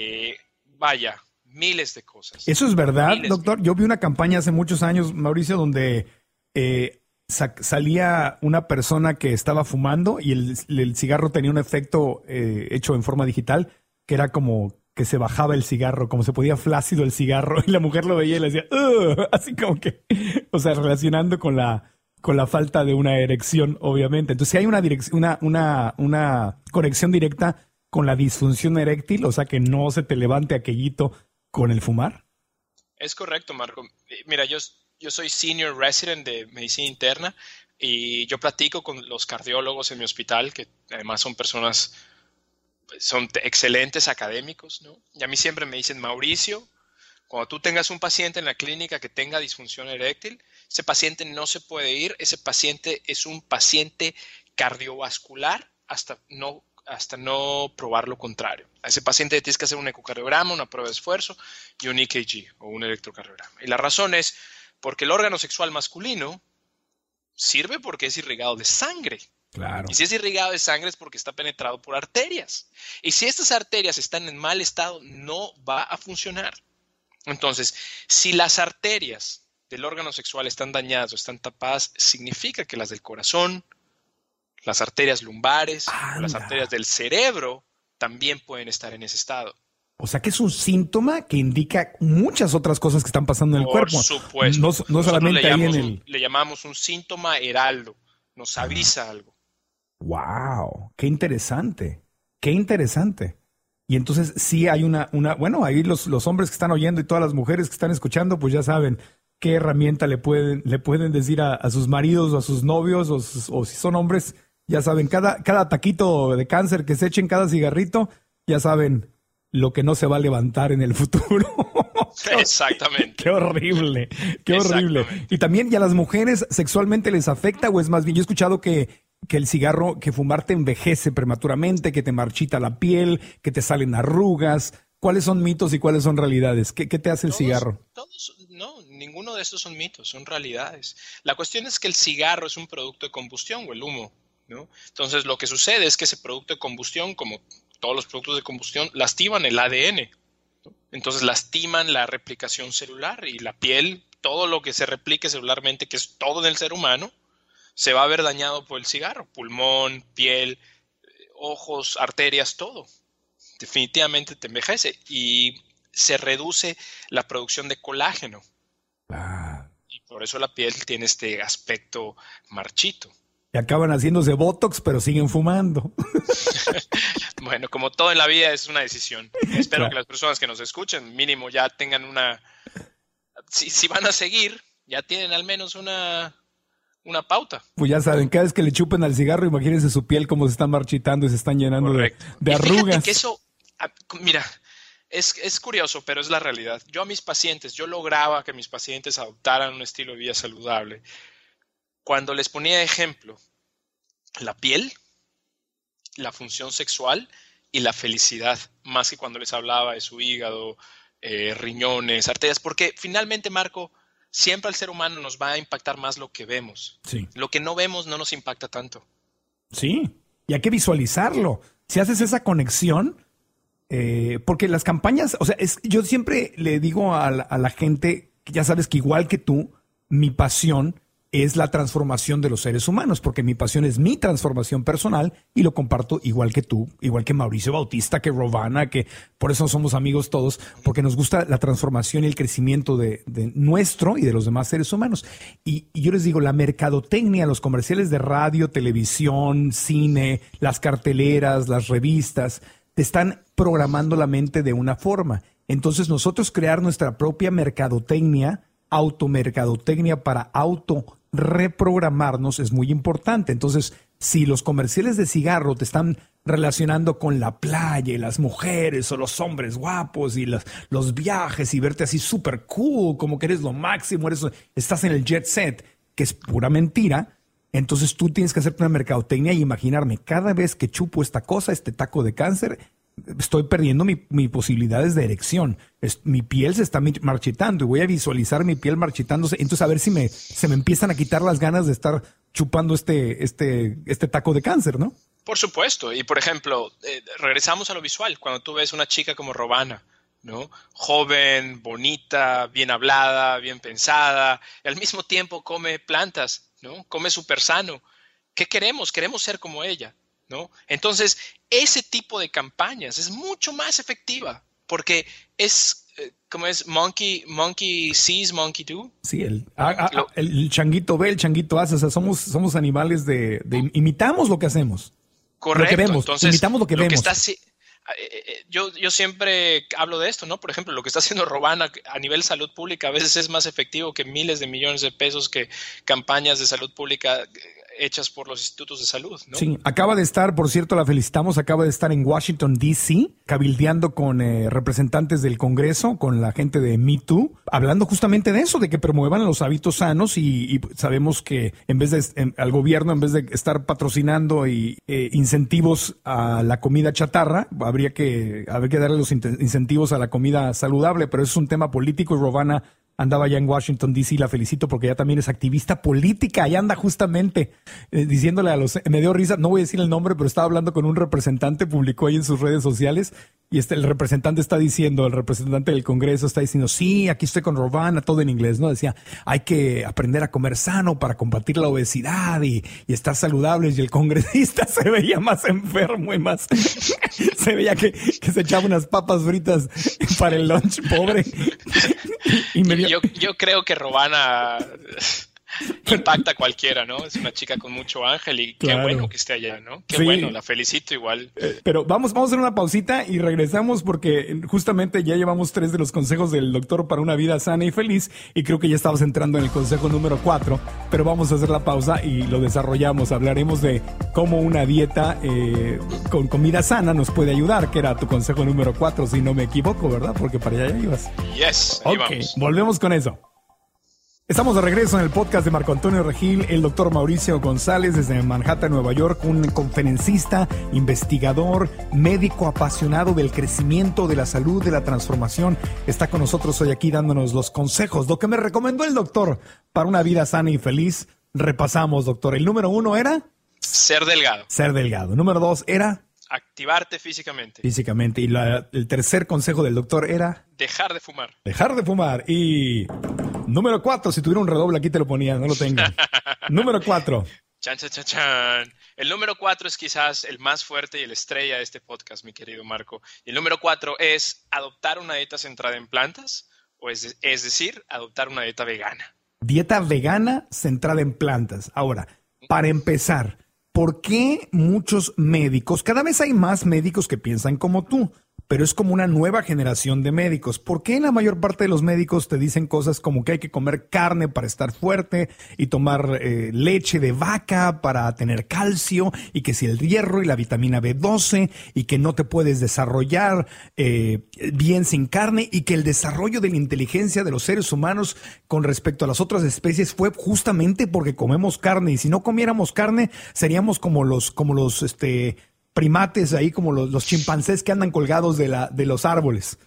Miles de cosas. ¿Eso es verdad, doctor? Yo vi una campaña hace muchos años, Mauricio, donde salía una persona que estaba fumando y el cigarro tenía un efecto hecho en forma digital, que era como que se bajaba el cigarro, como se podía flácido el cigarro, y la mujer lo veía y le decía, "Ugh", así como que, o sea, relacionando con la falta de una erección, obviamente. Entonces, si hay una conexión directa con la disfunción eréctil, o sea, que no se te levante aquellito con el fumar. Es correcto, Marco. Mira, yo soy senior resident de medicina interna y yo platico con los cardiólogos en mi hospital, que además son personas, son excelentes académicos, ¿no? Y a mí siempre me dicen, Mauricio, cuando tú tengas un paciente en la clínica que tenga disfunción eréctil, ese paciente no se puede ir, ese paciente es un paciente cardiovascular hasta no probar lo contrario. A ese paciente tienes que hacer un ecocardiograma, una prueba de esfuerzo y un EKG o un electrocardiograma. Y la razón es porque el órgano sexual masculino sirve porque es irrigado de sangre. Claro. Y si es irrigado de sangre es porque está penetrado por arterias. Y si estas arterias están en mal estado, no va a funcionar. Entonces, si las arterias del órgano sexual están dañadas o están tapadas, significa que las del corazón, las arterias lumbares o las arterias del cerebro también pueden estar en ese estado. O sea que es un síntoma que indica muchas otras cosas que están pasando en el cuerpo. Por supuesto. No solamente ahí en el... Le llamamos un síntoma heraldo. Nos avisa algo. ¡Wow! ¡Qué interesante! ¡Qué interesante! Y entonces sí hay bueno, ahí los hombres que están oyendo y todas las mujeres que están escuchando, pues ya saben qué herramienta le pueden decir a sus maridos o a sus novios o si son hombres, ya saben, cada taquito de cáncer que se echen, cada cigarrito, ya saben lo que no se va a levantar en el futuro. Exactamente. Qué horrible, qué horrible. Y también ya a las mujeres sexualmente les afecta o es más bien, yo he escuchado que el cigarro, que fumar te envejece prematuramente, que te marchita la piel, que te salen arrugas. ¿Cuáles son mitos y cuáles son realidades? ¿Qué te hace el cigarro? No, ninguno de estos son mitos, son realidades. La cuestión es que el cigarro es un producto de combustión o el humo, ¿no? Entonces lo que sucede es que ese producto de combustión, como todos los productos de combustión, lastiman el ADN. Entonces lastiman la replicación celular y la piel, todo lo que se replique celularmente, que es todo en el ser humano, se va a ver dañado por el cigarro. Pulmón, piel, ojos, arterias, todo. Definitivamente te envejece y se reduce la producción de colágeno. Y por eso la piel tiene este aspecto marchito. Y acaban haciéndose botox, pero siguen fumando. Bueno, como todo en la vida es una decisión. Espero que las personas que nos escuchen mínimo ya tengan si van a seguir, ya tienen al menos una pauta. Pues ya saben, cada vez que le chupen al cigarro, imagínense su piel cómo se está marchitando y se están llenando de arrugas. Fíjate que eso, mira, es curioso, pero es la realidad. Yo lograba que mis pacientes adoptaran un estilo de vida saludable. Cuando les ponía de ejemplo la piel, la función sexual y la felicidad, más que cuando les hablaba de su hígado, riñones, arterias, porque finalmente, Marco, siempre al ser humano nos va a impactar más lo que vemos. Sí. Lo que no vemos no nos impacta tanto. Sí, y hay que visualizarlo. Si haces esa conexión, porque las campañas, o sea, yo siempre le digo a la gente, que ya sabes que igual que tú, mi pasión es la transformación de los seres humanos, porque mi pasión es mi transformación personal y lo comparto igual que tú, igual que Mauricio Bautista, que Rovana, que por eso somos amigos todos, porque nos gusta la transformación y el crecimiento de nuestro y de los demás seres humanos. Y yo les digo, la mercadotecnia, los comerciales de radio, televisión, cine, las carteleras, las revistas, te están programando la mente de una forma. Entonces nosotros crear nuestra propia mercadotecnia, automercadotecnia para reprogramarnos es muy importante. Entonces, si los comerciales de cigarro te están relacionando con la playa y las mujeres o los hombres guapos y los viajes y verte así súper cool, como que eres lo máximo, estás en el jet set, que es pura mentira, entonces tú tienes que hacerte una mercadotecnia y imaginarme, cada vez que chupo esta cosa, este taco de cáncer, estoy perdiendo mis posibilidades de erección. Mi piel se está marchitando y voy a visualizar mi piel marchitándose. Entonces, a ver si se me empiezan a quitar las ganas de estar chupando este taco de cáncer, ¿no? Por supuesto. Y, por ejemplo, regresamos a lo visual. Cuando tú ves una chica como Rovana, ¿no? Joven, bonita, bien hablada, bien pensada, y al mismo tiempo come plantas. ¿no? Come súper sano. ¿Qué queremos? Queremos ser como ella, ¿no? Entonces, ese tipo de campañas es mucho más efectiva porque es, ¿cómo es? Monkey sees, monkey do. Sí, el changuito ve, el changuito hace. O sea, somos animales imitamos lo que hacemos. Correcto. Lo que vemos, Entonces, imitamos lo que vemos. Yo siempre hablo de esto, ¿no? Por ejemplo, lo que está haciendo Rovana a nivel salud pública a veces es más efectivo que miles de millones de pesos que campañas de salud pública hechas por los institutos de salud, ¿no? Sí, acaba de estar, por cierto, la felicitamos, acaba de estar en Washington, D.C., cabildeando con representantes del Congreso, con la gente de Me Too, hablando justamente de eso, de que promuevan los hábitos sanos y sabemos que al gobierno, en vez de estar patrocinando incentivos a la comida chatarra, habría que darle los incentivos a la comida saludable, pero eso es un tema político y Rovana andaba ya en Washington, D.C., la felicito porque ella también es activista política, allá anda justamente diciéndole me dio risa, no voy a decir el nombre, pero estaba hablando con un representante, publicó ahí en sus redes sociales, y el representante el representante del Congreso está diciendo, sí, aquí estoy con Rovana, todo en inglés, ¿no? Decía, hay que aprender a comer sano para combatir la obesidad y estar saludables, y el congresista se veía más enfermo y más, se veía que se echaba unas papas fritas para el lunch, pobre. Yo creo que Rovana impacta a cualquiera, ¿no? Es una chica con mucho ángel y claro. Qué bueno que esté allá, ¿no? Qué sí. Bueno, la felicito igual. Pero vamos a hacer una pausita y regresamos porque justamente ya llevamos 3 de los consejos del doctor para una vida sana y feliz y creo que ya estamos entrando en el consejo número 4, pero vamos a hacer la pausa y lo desarrollamos. Hablaremos de cómo una dieta con comida sana nos puede ayudar, que era tu consejo número 4, si no me equivoco, ¿verdad? Porque para allá ya ibas. Yes, ahí vamos. Volvemos con eso. Estamos de regreso en el podcast de Marco Antonio Regil, el doctor Mauricio González desde Manhattan, Nueva York, un conferencista, investigador, médico apasionado del crecimiento, de la salud, de la transformación. Está con nosotros hoy aquí dándonos los consejos. Lo que me recomendó el doctor para una vida sana y feliz. Repasamos, doctor. El número 1 era... Ser delgado. Ser delgado. Número 2 era... Activarte físicamente. Físicamente. Y el tercer consejo del doctor era... Dejar de fumar. Dejar de fumar. Y número 4, si tuviera un redoble aquí te lo ponía, no lo tengo. Número 4. Chan, chan, chan, chan. El número 4 es quizás el más fuerte y el estrella de este podcast, mi querido Marco. Y el número 4 es adoptar una dieta centrada en plantas, es decir, adoptar una dieta vegana. Dieta vegana centrada en plantas. Ahora, para empezar, ¿por qué muchos médicos, cada vez hay más médicos que piensan como tú, pero es como una nueva generación de médicos? ¿Por qué la mayor parte de los médicos te dicen cosas como que hay que comer carne para estar fuerte y tomar leche de vaca para tener calcio y que si el hierro y la vitamina B12 y que no te puedes desarrollar bien sin carne y que el desarrollo de la inteligencia de los seres humanos con respecto a las otras especies fue justamente porque comemos carne y si no comiéramos carne seríamos como los primates ahí, como los chimpancés que andan colgados de los árboles?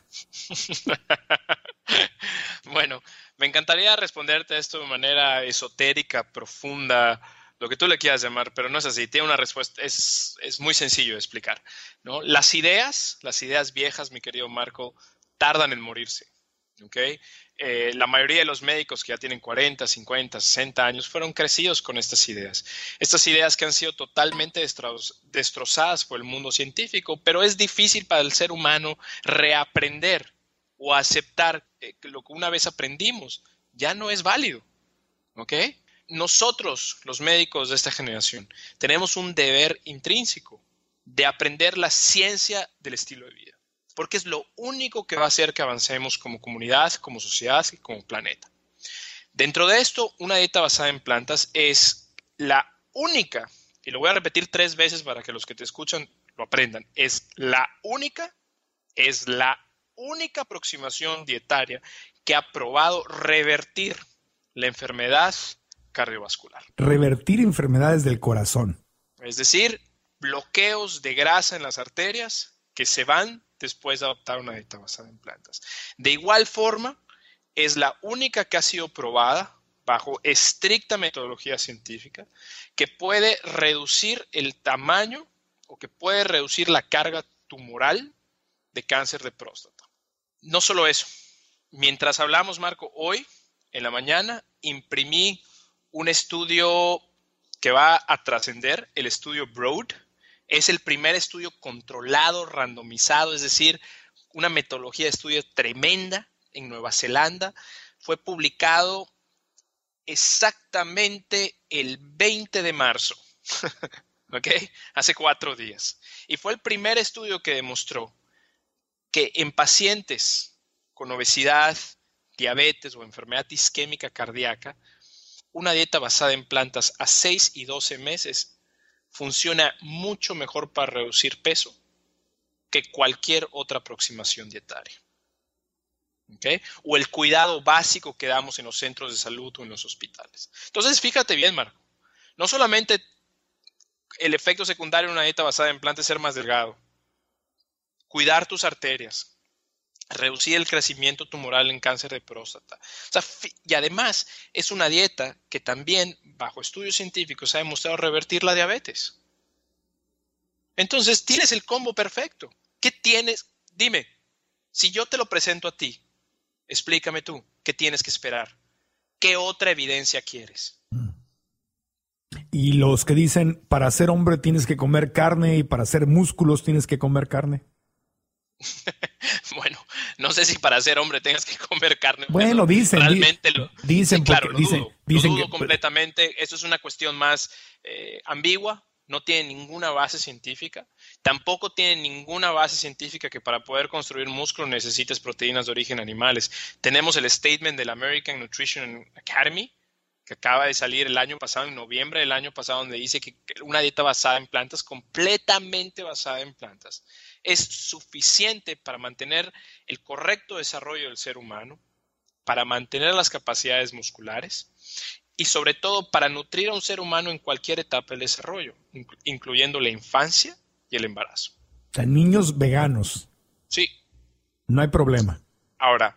Bueno, me encantaría responderte esto de manera esotérica, profunda, lo que tú le quieras llamar, pero no es así. Tiene una respuesta, es muy sencillo de explicar, ¿no? Las ideas viejas, mi querido Marco, tardan en morirse, ¿ok? La mayoría de los médicos que ya tienen 40, 50, 60 años fueron crecidos con estas ideas. Estas ideas que han sido totalmente destrozadas por el mundo científico, pero es difícil para el ser humano reaprender o aceptar que lo que una vez aprendimos ya no es válido, ¿ok? Nosotros, los médicos de esta generación, tenemos un deber intrínseco de aprender la ciencia del estilo de vida, porque es lo único que va a hacer que avancemos como comunidad, como sociedad y como planeta. Dentro de esto, una dieta basada en plantas es la única, y lo voy a repetir 3 veces para que los que te escuchan lo aprendan, es la única aproximación dietaria que ha probado revertir la enfermedad cardiovascular. Revertir enfermedades del corazón. Es decir, bloqueos de grasa en las arterias que se van después de adoptar una dieta basada en plantas. De igual forma, es la única que ha sido probada bajo estricta metodología científica que puede reducir el tamaño o que puede reducir la carga tumoral de cáncer de próstata. No solo eso. Mientras hablamos, Marco, hoy en la mañana imprimí un estudio que va a trascender, el estudio Broad. Es el primer estudio controlado, randomizado, es decir, una metodología de estudio tremenda en Nueva Zelanda. Fue publicado exactamente el 20 de marzo, ¿ok? Hace 4 días. Y fue el primer estudio que demostró que en pacientes con obesidad, diabetes o enfermedad isquémica cardíaca, una dieta basada en plantas a 6 y 12 meses funciona mucho mejor para reducir peso que cualquier otra aproximación dietaria. ¿Okay? O el cuidado básico que damos en los centros de salud o en los hospitales. Entonces, fíjate bien, Marco. No solamente el efecto secundario de una dieta basada en plantas es ser más delgado, cuidar tus arterias, reducir el crecimiento tumoral en cáncer de próstata. O sea, y además es una dieta que también, bajo estudios científicos, ha demostrado revertir la diabetes. Entonces, tienes el combo perfecto. ¿Qué tienes? Dime, si yo te lo presento a ti, explícame tú, ¿qué tienes que esperar? ¿Qué otra evidencia quieres? Y los que dicen, para ser hombre tienes que comer carne y para hacer músculos tienes que comer carne. Bueno, no sé si para ser hombre tengas que comer carne. Bueno, dicen. Realmente dicen, sí, claro, lo dicen dudo que completamente. Eso es una cuestión más ambigua. No tiene ninguna base científica. Tampoco tiene ninguna base científica que para poder construir músculo necesites proteínas de origen animales. Tenemos el statement del American Nutrition Academy, que acaba de salir el año pasado, en noviembre del año pasado, donde dice que una dieta basada en plantas, completamente basada en plantas, es suficiente para mantener el correcto desarrollo del ser humano, para mantener las capacidades musculares y sobre todo para nutrir a un ser humano en cualquier etapa del desarrollo, incluyendo la infancia y el embarazo. O sea, niños veganos. Sí. No hay problema. Ahora,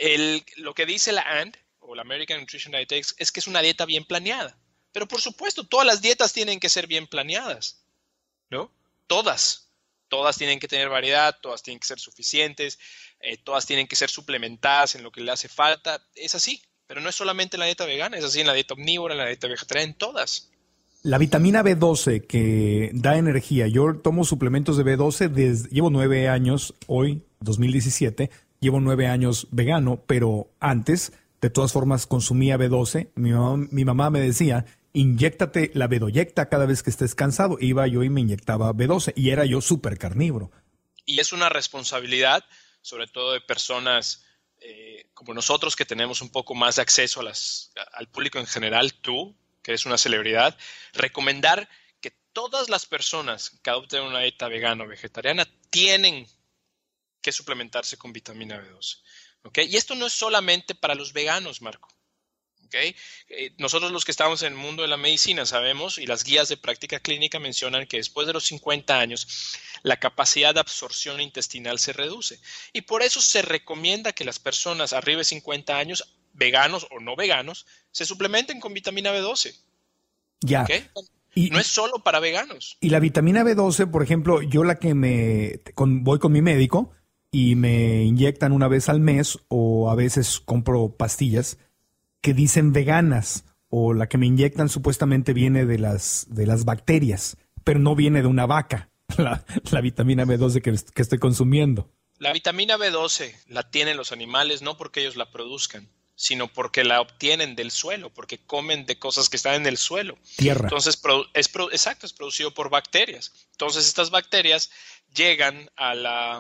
lo que dice la AND, o la American Nutrition Dietetics, es que es una dieta bien planeada. Pero por supuesto, todas las dietas tienen que ser bien planeadas, ¿no? Todas tienen que tener variedad, todas tienen que ser suficientes, todas tienen que ser suplementadas en lo que le hace falta. Es así, pero no es solamente en la dieta vegana, es así en la dieta omnívora, en la dieta vegetariana, en todas. La vitamina B12 que da energía, yo tomo suplementos de B12 llevo 9 años, hoy, 2017, llevo 9 años vegano, pero antes, de todas formas, consumía B12. Mi mamá me decía, inyéctate la Bedoyecta cada vez que estés cansado. Iba yo y me inyectaba B12 y era yo súper carnívoro. Y es una responsabilidad, sobre todo de personas como nosotros que tenemos un poco más de acceso al público en general, tú, que eres una celebridad, recomendar que todas las personas que adopten una dieta vegana o vegetariana tienen que suplementarse con vitamina B12. ¿Okay? Y esto no es solamente para los veganos, Marco. ¿Okay? Nosotros los que estamos en el mundo de la medicina sabemos, y las guías de práctica clínica mencionan que después de los 50 años la capacidad de absorción intestinal se reduce. Y por eso se recomienda que las personas arriba de 50 años, veganos o no veganos, se suplementen con vitamina B12. Ya. ¿Okay? No es solo para veganos. Y la vitamina B12, por ejemplo, yo la que voy con mi médico y me inyectan una vez al mes o a veces compro pastillas que dicen veganas, o la que me inyectan supuestamente viene de las bacterias, pero no viene de una vaca, la vitamina B12 que estoy consumiendo. La vitamina B12 la tienen los animales no porque ellos la produzcan, sino porque la obtienen del suelo, porque comen de cosas que están en el suelo. Tierra. Entonces, es producido por bacterias. Entonces, estas bacterias llegan a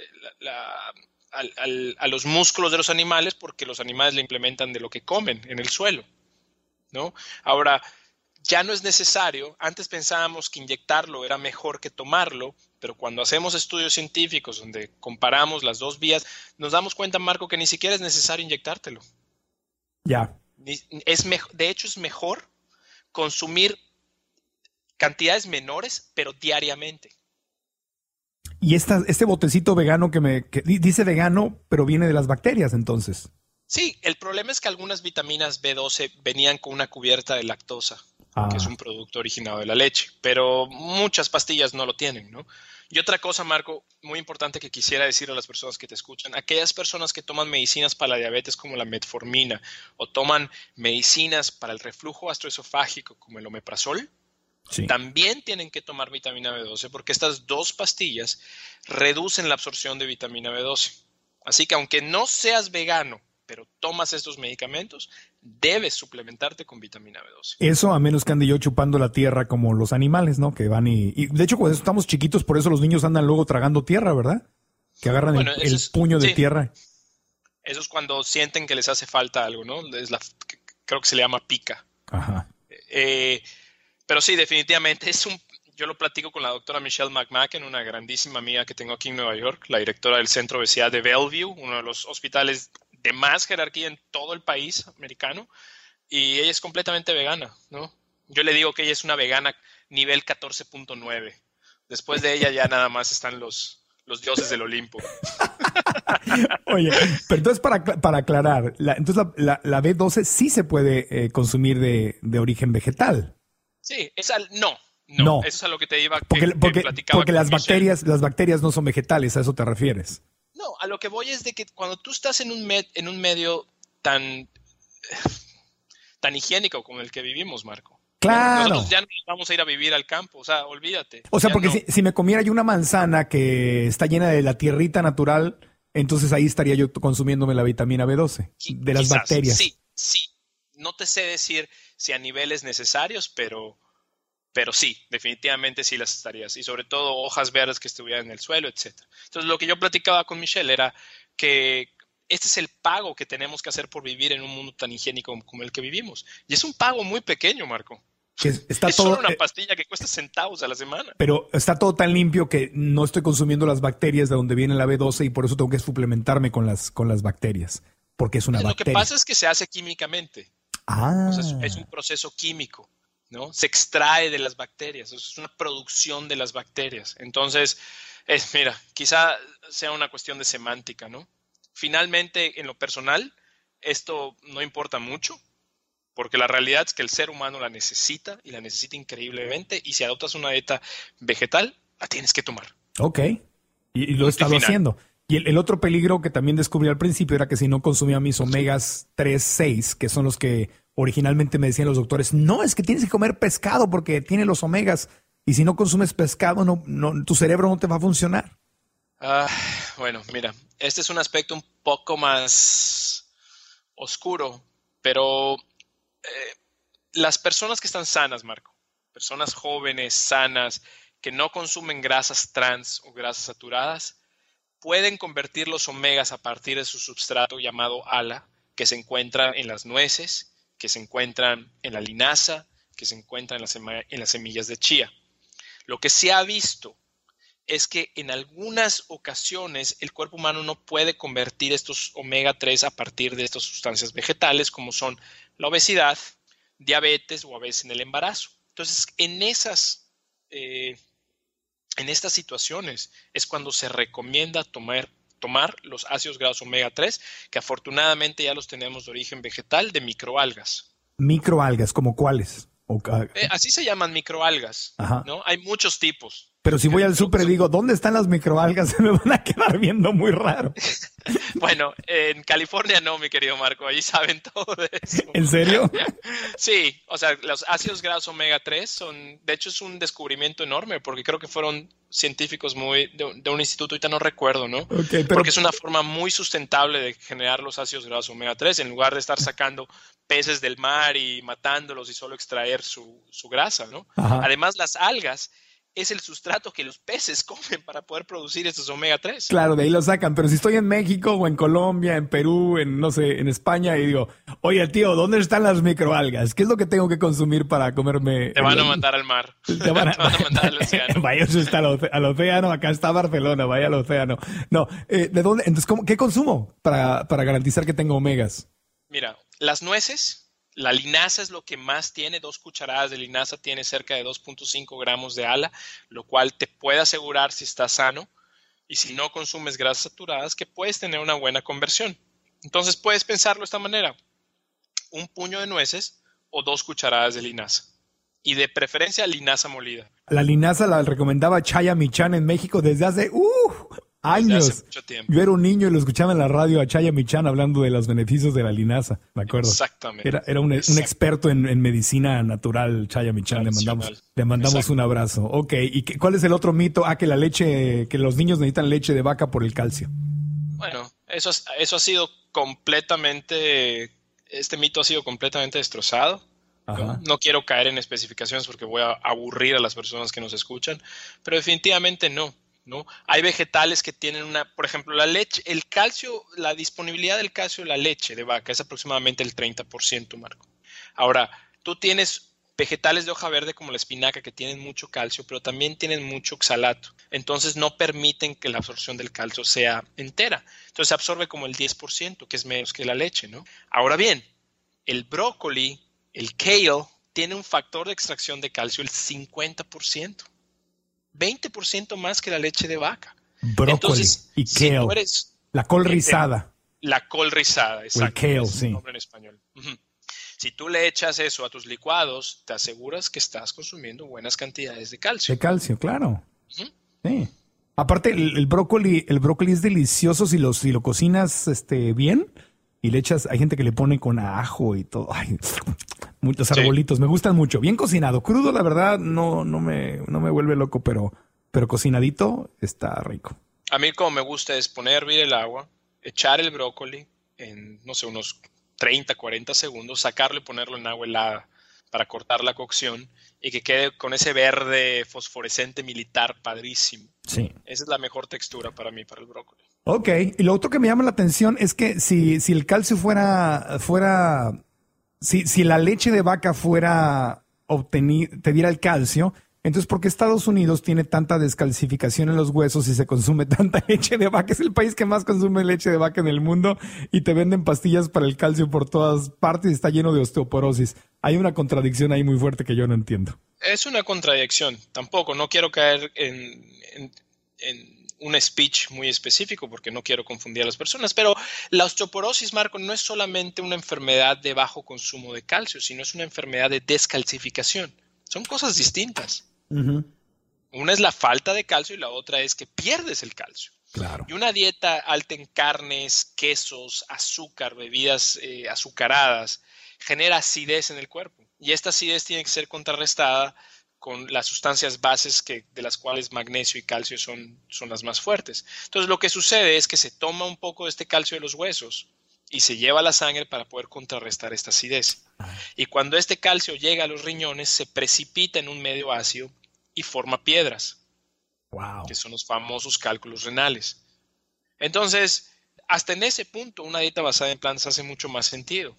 a los músculos de los animales porque los animales le implementan de lo que comen en el suelo, ¿no? Ahora, ya no es necesario. Antes pensábamos que inyectarlo era mejor que tomarlo, pero cuando hacemos estudios científicos donde comparamos las dos vías, nos damos cuenta, Marco, que ni siquiera es necesario inyectártelo. Ya. De hecho, es mejor consumir cantidades menores, pero diariamente. Y este botecito vegano que dice vegano, pero viene de las bacterias, entonces. Sí, el problema es que algunas vitaminas B12 venían con una cubierta de lactosa. que es un producto originado de la leche, pero muchas pastillas no lo tienen, ¿no? Y otra cosa, Marco, muy importante que quisiera decir a las personas que te escuchan, aquellas personas que toman medicinas para la diabetes como la metformina o toman medicinas para el reflujo gastroesofágico como el omeprazol, sí, también tienen que tomar vitamina B12 porque estas dos pastillas reducen la absorción de vitamina B12. Así que aunque no seas vegano, pero tomas estos medicamentos, debes suplementarte con vitamina B12. Eso a menos que ande yo chupando la tierra como los animales, ¿no? Que van y de hecho cuando estamos chiquitos, por eso los niños andan luego tragando tierra, ¿verdad? Que agarran el puño de tierra. Eso es cuando sienten que les hace falta algo, ¿no? Creo que se le llama pica. Ajá. Pero sí, definitivamente yo lo platico con la doctora Michelle McMacken, una grandísima amiga que tengo aquí en Nueva York, la directora del Centro de Obesidad de Bellevue, uno de los hospitales de más jerarquía en todo el país americano, y ella es completamente vegana, ¿no? Yo le digo que ella es una vegana nivel 14.9. Después de ella ya nada más están los dioses del Olimpo. Oye, pero entonces para aclarar, entonces la B12 sí se puede consumir de origen vegetal. Sí, no, eso es a lo que te iba porque las bacterias no son vegetales, ¿a eso te refieres? No, a lo que voy es de que cuando tú estás en un medio tan higiénico como el que vivimos, Marco. Claro. Nosotros ya no vamos a ir a vivir al campo, o sea, olvídate. O sea, porque no. si me comiera yo una manzana que está llena de la tierrita natural, entonces ahí estaría yo consumiéndome la vitamina B12 de las bacterias. Sí. No te sé decir si a niveles necesarios, pero sí, definitivamente sí las estarías. Y sobre todo hojas verdes que estuvieran en el suelo, etc. Entonces, lo que yo platicaba con Michelle era que este es el pago que tenemos que hacer por vivir en un mundo tan higiénico como el que vivimos. Y es un pago muy pequeño, Marco. Es solo una pastilla que cuesta centavos a la semana. Pero está todo tan limpio que no estoy consumiendo las bacterias de donde viene la B12 y por eso tengo que suplementarme con las bacterias. Porque es una bacteria. Lo que pasa es que se hace químicamente. O sea, es un proceso químico, ¿no? Se extrae de las bacterias, es una producción de las bacterias. Entonces, mira, quizá sea una cuestión de semántica, ¿no? Finalmente, en lo personal, esto no importa mucho, porque la realidad es que el ser humano la necesita y la necesita increíblemente, y si adoptas una dieta vegetal, la tienes que tomar. Ok, y lo he estado haciendo. Y el otro peligro que también descubrí al principio era que si no consumía mis omegas 3, 6, que son los que originalmente me decían los doctores, no, es que tienes que comer pescado porque tiene los omegas. Y si no consumes pescado, tu cerebro no te va a funcionar. Bueno, mira, este es un aspecto un poco más oscuro, pero las personas que están sanas, Marco, personas jóvenes, sanas, que no consumen grasas trans o grasas saturadas, pueden convertir los omegas a partir de su substrato llamado ALA, que se encuentra en las nueces, que se encuentran en la linaza, que se encuentran en las semillas de chía. Lo que se ha visto es que en algunas ocasiones el cuerpo humano no puede convertir estos omega 3 a partir de estas sustancias vegetales, como son la obesidad, diabetes o a veces en el embarazo. Entonces, en estas situaciones es cuando se recomienda tomar los ácidos grasos omega 3, que afortunadamente ya los tenemos de origen vegetal, de microalgas. ¿Microalgas? ¿Como cuáles? Así se llaman microalgas, ¿no? Hay muchos tipos. Pero si voy al súper y digo, ¿dónde están las microalgas? Se me van a quedar viendo muy raro. Bueno, en California no, mi querido Marco, allí saben todo de eso. ¿En serio? Sí, o sea, los ácidos grasos omega 3 de hecho es un descubrimiento enorme, porque creo que fueron científicos de un instituto, ahorita no recuerdo, ¿no? Okay, porque es una forma muy sustentable de generar los ácidos grasos omega 3, en lugar de estar sacando peces del mar y matándolos y solo extraer su grasa, ¿no? Ajá. Además, las algas es el sustrato que los peces comen para poder producir estos omega 3. Claro, de ahí lo sacan, pero si estoy en México o en Colombia, en Perú, en España y digo, oye tío, ¿dónde están las microalgas? ¿Qué es lo que tengo que consumir para comerme? Te van a mandar al mar. Te van a mandar al océano. Vaya, eso está al océano, acá está Barcelona, vaya al océano. No, ¿de dónde? Entonces, ¿qué consumo para garantizar que tengo omegas? Mira, las nueces. La linaza es lo que más tiene, 2 cucharadas de linaza tiene cerca de 2.5 gramos de ALA, lo cual te puede asegurar si estás sano y si no consumes grasas saturadas que puedes tener una buena conversión. Entonces puedes pensarlo de esta manera, un puño de nueces o 2 cucharadas de linaza. Y de preferencia linaza molida. La linaza la recomendaba Chaya Michan en México desde hace años. Desde hace mucho tiempo. Yo era un niño y lo escuchaba en la radio a Chaya Michan hablando de los beneficios de la linaza, me acuerdo. Exactamente. Era un experto en medicina natural, Chaya Michan. Le mandamos un abrazo. Ok, ¿y cuál es el otro mito? Que que los niños necesitan leche de vaca por el calcio. Bueno, eso ha sido completamente, este mito ha sido completamente destrozado. No quiero caer en especificaciones porque voy a aburrir a las personas que nos escuchan, pero definitivamente no. Hay vegetales que tienen por ejemplo, la leche, el calcio, la disponibilidad del calcio de la leche de vaca es aproximadamente el 30%, Marco. Ahora, tú tienes vegetales de hoja verde como la espinaca que tienen mucho calcio, pero también tienen mucho oxalato. Entonces no permiten que la absorción del calcio sea entera. Entonces se absorbe como el 10%, que es menos que la leche, ¿no? Ahora bien, el brócoli, el kale, tiene un factor de extracción de calcio el 50%. 20% más que la leche de vaca. Brócoli. Entonces, y kale. La col rizada. La col rizada, exacto. El kale, sí. El nombre en español. Si tú le echas eso a tus licuados, te aseguras que estás consumiendo buenas cantidades de calcio. De calcio, claro. Sí. Aparte, el brócoli es delicioso si lo cocinas bien y le echas, hay gente que le pone con ajo y todo. Ay, muchos arbolitos, me gustan mucho. Bien cocinado. Crudo, la verdad, no me vuelve loco, pero cocinadito está rico. A mí como me gusta es poner a hervir el agua, echar el brócoli en, no sé, unos 30, 40 segundos, sacarlo y ponerlo en agua helada para cortar la cocción y que quede con ese verde fosforescente militar padrísimo. Sí. Esa es la mejor textura para mí, para el brócoli. Ok, y lo otro que me llama la atención es que si el calcio si la leche de vaca te diera el calcio, entonces ¿por qué Estados Unidos tiene tanta descalcificación en los huesos y se consume tanta leche de vaca? Es el país que más consume leche de vaca en el mundo y te venden pastillas para el calcio por todas partes y está lleno de osteoporosis. Hay una contradicción ahí muy fuerte que yo no entiendo. Es una contradicción. Tampoco, no quiero caer en un speech muy específico porque no quiero confundir a las personas, pero la osteoporosis, Marco, no es solamente una enfermedad de bajo consumo de calcio, sino es una enfermedad de descalcificación. Son cosas distintas. Uh-huh. Una es la falta de calcio y la otra es que pierdes el calcio. Claro. Y una dieta alta en carnes, quesos, azúcar, bebidas azucaradas, genera acidez en el cuerpo. Y esta acidez tiene que ser contrarrestada con las sustancias bases de las cuales magnesio y calcio son las más fuertes. Entonces lo que sucede es que se toma un poco de este calcio de los huesos y se lleva a la sangre para poder contrarrestar esta acidez. Y cuando este calcio llega a los riñones, se precipita en un medio ácido y forma piedras, que son los famosos cálculos renales. Entonces, hasta en ese punto, una dieta basada en plantas hace mucho más sentido.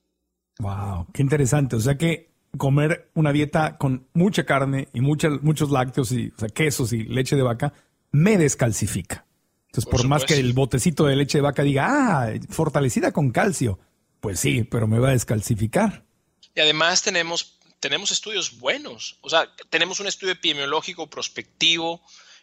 Wow, qué interesante. O sea que comer una dieta con mucha carne y muchos lácteos, quesos y leche de vaca, me descalcifica. Entonces, por más que el botecito de leche de vaca diga, fortalecida con calcio, pues sí, pero me va a descalcificar. Y además tenemos estudios buenos. O sea, tenemos un estudio epidemiológico prospectivo.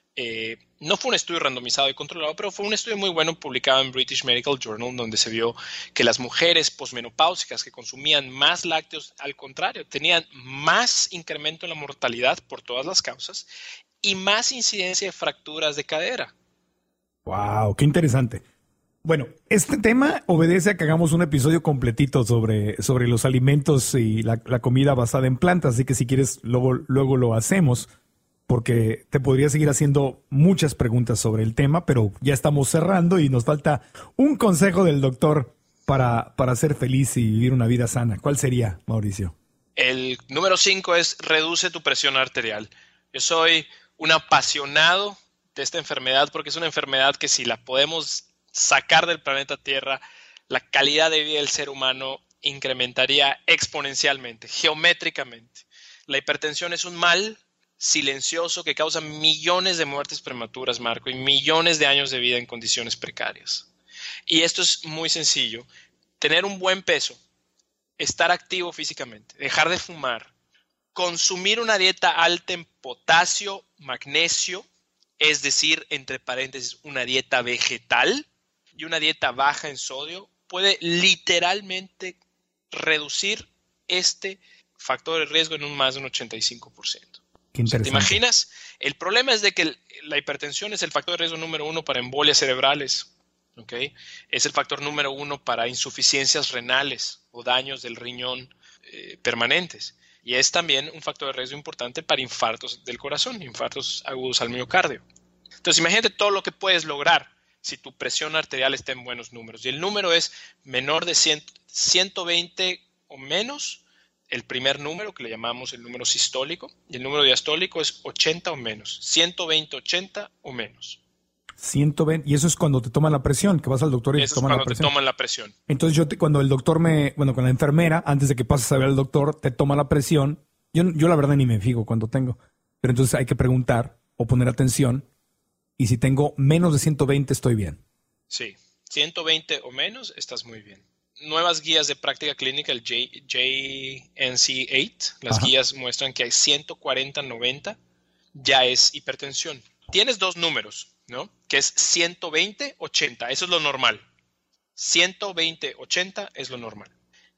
No fue un estudio randomizado y controlado, pero fue un estudio muy bueno publicado en British Medical Journal, donde se vio que las mujeres posmenopáusicas que consumían más lácteos, al contrario, tenían más incremento en la mortalidad por todas las causas y más incidencia de fracturas de cadera. ¡Wow! ¡Qué interesante! Bueno, este tema obedece a que hagamos un episodio completito sobre los alimentos y la comida basada en plantas, así que si quieres luego lo hacemos, porque te podría seguir haciendo muchas preguntas sobre el tema, pero ya estamos cerrando y nos falta un consejo del doctor para ser feliz y vivir una vida sana. ¿Cuál sería, Mauricio? El número 5 es reduce tu presión arterial. Yo soy un apasionado de esta enfermedad porque es una enfermedad que si la podemos sacar del planeta Tierra, la calidad de vida del ser humano incrementaría exponencialmente, geométricamente. La hipertensión es un mal silencioso que causa millones de muertes prematuras, Marco, y millones de años de vida en condiciones precarias. Y esto es muy sencillo. Tener un buen peso, estar activo físicamente, dejar de fumar, consumir una dieta alta en potasio, magnesio, es decir, entre paréntesis, una dieta vegetal y una dieta baja en sodio, puede literalmente reducir este factor de riesgo en un más de un 85%. Qué interesante. ¿Te imaginas? El problema es de que la hipertensión es el factor de riesgo número 1 para embolias cerebrales. ¿Okay? Es el factor número 1 para insuficiencias renales o daños del riñón permanentes. Y es también un factor de riesgo importante para infartos del corazón, infartos agudos al miocardio. Entonces, imagínate todo lo que puedes lograr si tu presión arterial está en buenos números. Y el número es menor de 120 o menos, el primer número que le llamamos el número sistólico, y el número diastólico es 80 o menos, 120, 80 o menos. 120, y eso es cuando te toman la presión, que vas al doctor y te toman la presión. Eso es cuando te toman la presión. Entonces cuando el doctor con la enfermera, antes de que pases a ver al doctor, te toma la presión. Yo la verdad ni me fijo cuando tengo, pero entonces hay que preguntar o poner atención, y si tengo menos de 120 estoy bien. Sí, 120 o menos estás muy bien. Nuevas guías de práctica clínica, el JNC8, las guías muestran que hay 140-90 ya es hipertensión. Tienes dos números, ¿no? Que es 120-80, eso es lo normal. 120-80 es lo normal.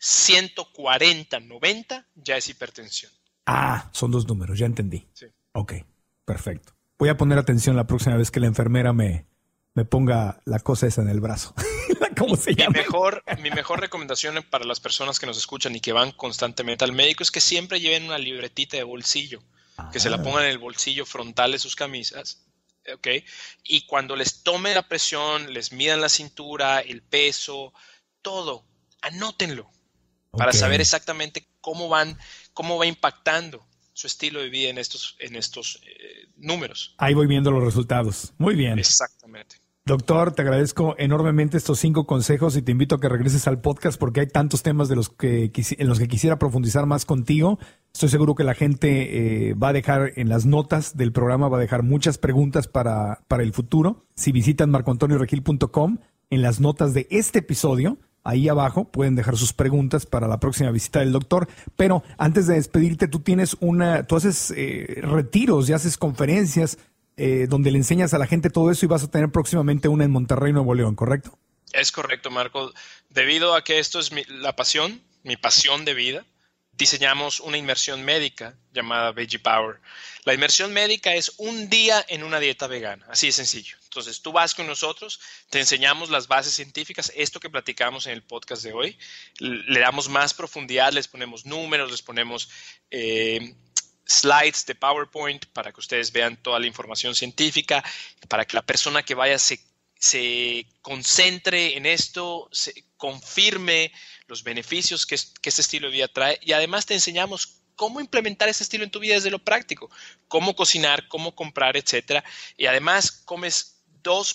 140-90 ya es hipertensión. Son dos números, ya entendí. Sí. Ok, perfecto. Voy a poner atención la próxima vez que la enfermera me ponga la cosa esa en el brazo. ¿Cómo se llama? Mi mejor recomendación para las personas que nos escuchan y que van constantemente al médico es que siempre lleven una libretita de bolsillo, que se la pongan en el bolsillo frontal de sus camisas, ¿ok? Y cuando les tome la presión, les midan la cintura, el peso, todo, anótenlo para saber exactamente cómo va impactando su estilo de vida en estos números. Ahí voy viendo los resultados. Muy bien. Exactamente. Doctor, te agradezco enormemente estos 5 consejos y te invito a que regreses al podcast porque hay tantos temas en los que quisiera profundizar más contigo. Estoy seguro que la gente va a dejar en las notas del programa, va a dejar muchas preguntas para el futuro. Si visitan marcoantonioregil.com, en las notas de este episodio, ahí abajo pueden dejar sus preguntas para la próxima visita del doctor. Pero antes de despedirte, tú haces retiros y haces conferencias donde le enseñas a la gente todo eso y vas a tener próximamente una en Monterrey, Nuevo León, ¿correcto? Es correcto, Marco. Debido a que esto es mi pasión de vida, diseñamos una inmersión médica llamada Veggie Power. La inmersión médica es un día en una dieta vegana, así de sencillo. Entonces tú vas con nosotros, te enseñamos las bases científicas, esto que platicamos en el podcast de hoy, le damos más profundidad, les ponemos números, les ponemos slides de PowerPoint para que ustedes vean toda la información científica, para que la persona que vaya se concentre en esto, se confirme los beneficios que este estilo de vida trae, y además te enseñamos cómo implementar ese estilo en tu vida desde lo práctico, cómo cocinar, cómo comprar, etcétera. Y además comes 2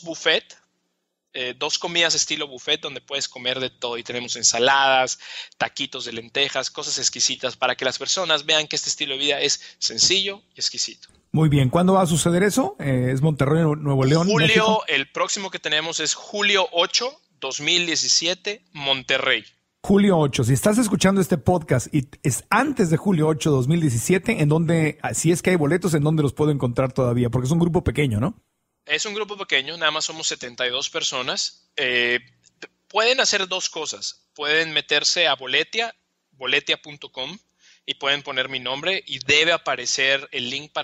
comidas estilo buffet donde puedes comer de todo, y tenemos ensaladas, taquitos de lentejas, cosas exquisitas para que las personas vean que este estilo de vida es sencillo y exquisito. Muy bien. ¿Cuándo va a suceder eso? ¿Es Monterrey, Nuevo León? México? El próximo que tenemos es julio 8, 2017, Monterrey. Julio 8. Si estás escuchando este podcast y es antes de julio 8, 2017, ¿en dónde, si es que hay boletos, en dónde los puedo encontrar todavía? Porque es un grupo pequeño, ¿no? Es un grupo pequeño, nada más somos 72 personas. Pueden hacer 2 cosas. Pueden meterse a boletia.com y pueden poner mi nombre y debe aparecer el link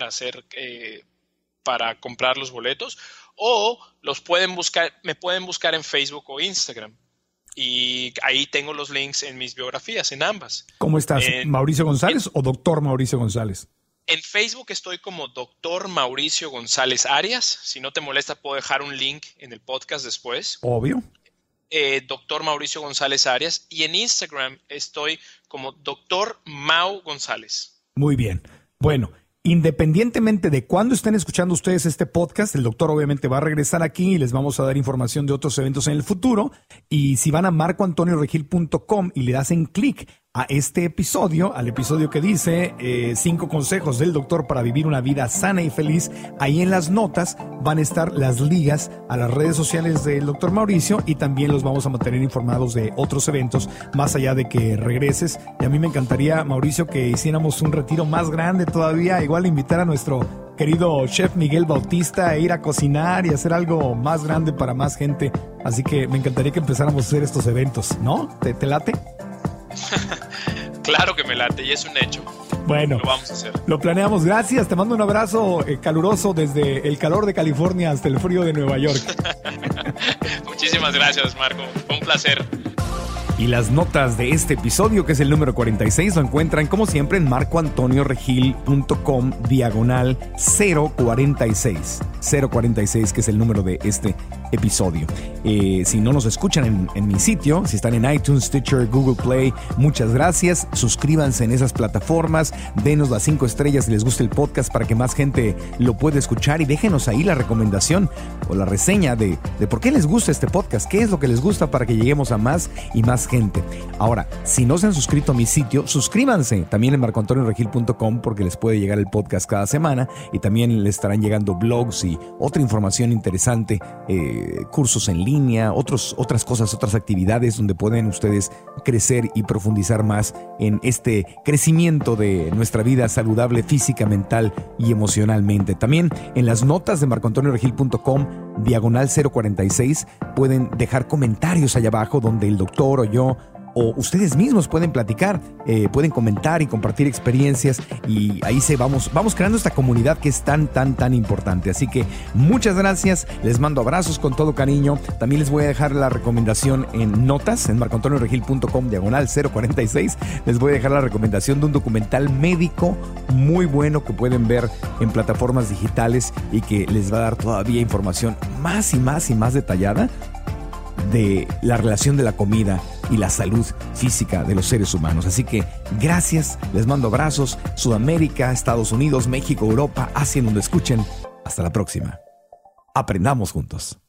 para comprar los boletos, o me pueden buscar en Facebook o Instagram. Y ahí tengo los links en mis biografías, en ambas. ¿Cómo estás? ¿Mauricio González o Doctor Mauricio González? En Facebook estoy como Doctor Mauricio González Arias. Si no te molesta, puedo dejar un link en el podcast después. Obvio. Doctor Mauricio González Arias. Y en Instagram estoy como Doctor Mau González. Muy bien. Bueno, independientemente de cuándo estén escuchando ustedes este podcast, el doctor obviamente va a regresar aquí y les vamos a dar información de otros eventos en el futuro. Y si van a marcoantonioregil.com y le das en clic a este episodio, al episodio que dice 5 consejos del doctor para vivir una vida sana y feliz, ahí en las notas van a estar las ligas a las redes sociales del doctor Mauricio, y también los vamos a mantener informados de otros eventos más allá de que regreses. Y a mí me encantaría, Mauricio, que hiciéramos un retiro más grande todavía, igual invitar a nuestro querido chef Miguel Bautista e ir a cocinar y hacer algo más grande para más gente. Así que me encantaría que empezáramos a hacer estos eventos, ¿no? ¿Te late? Claro que me late y es un hecho. Bueno, lo vamos a hacer. Lo planeamos. Gracias. Te mando un abrazo caluroso desde el calor de California hasta el frío de Nueva York. Muchísimas gracias, Marco. Fue un placer. Y las notas de este episodio, que es el número 46, lo encuentran como siempre en marcoantonioregil.com/046. 046, que es el número de este episodio. Si no nos escuchan en mi sitio, si están en iTunes, Stitcher, Google Play, muchas gracias. Suscríbanse en esas plataformas, denos las 5 estrellas si les gusta el podcast para que más gente lo pueda escuchar, y déjenos ahí la recomendación o la reseña de por qué les gusta este podcast, qué es lo que les gusta para que lleguemos a más y más gente. Ahora, si no se han suscrito a mi sitio, suscríbanse también en marcoantonioregil.com, porque les puede llegar el podcast cada semana y también les estarán llegando blogs y otra información interesante, cursos en línea, otras cosas, otras actividades donde pueden ustedes crecer y profundizar más en este crecimiento de nuestra vida saludable física, mental y emocionalmente. También en las notas de marcoantonioregil.com/046 pueden dejar comentarios allá abajo donde el doctor o yo o ustedes mismos pueden platicar, pueden comentar y compartir experiencias, y ahí vamos creando esta comunidad que es tan importante. Así que muchas gracias, les mando abrazos con todo cariño. También les voy a dejar la recomendación en notas en marcoantonioregil.com/046. Les voy a dejar la recomendación de un documental médico muy bueno que pueden ver en plataformas digitales y que les va a dar todavía información más y más detallada de la relación de la comida y la salud física de los seres humanos. Así que gracias, les mando abrazos. Sudamérica, Estados Unidos, México, Europa, Asia, en donde escuchen. Hasta la próxima. Aprendamos juntos.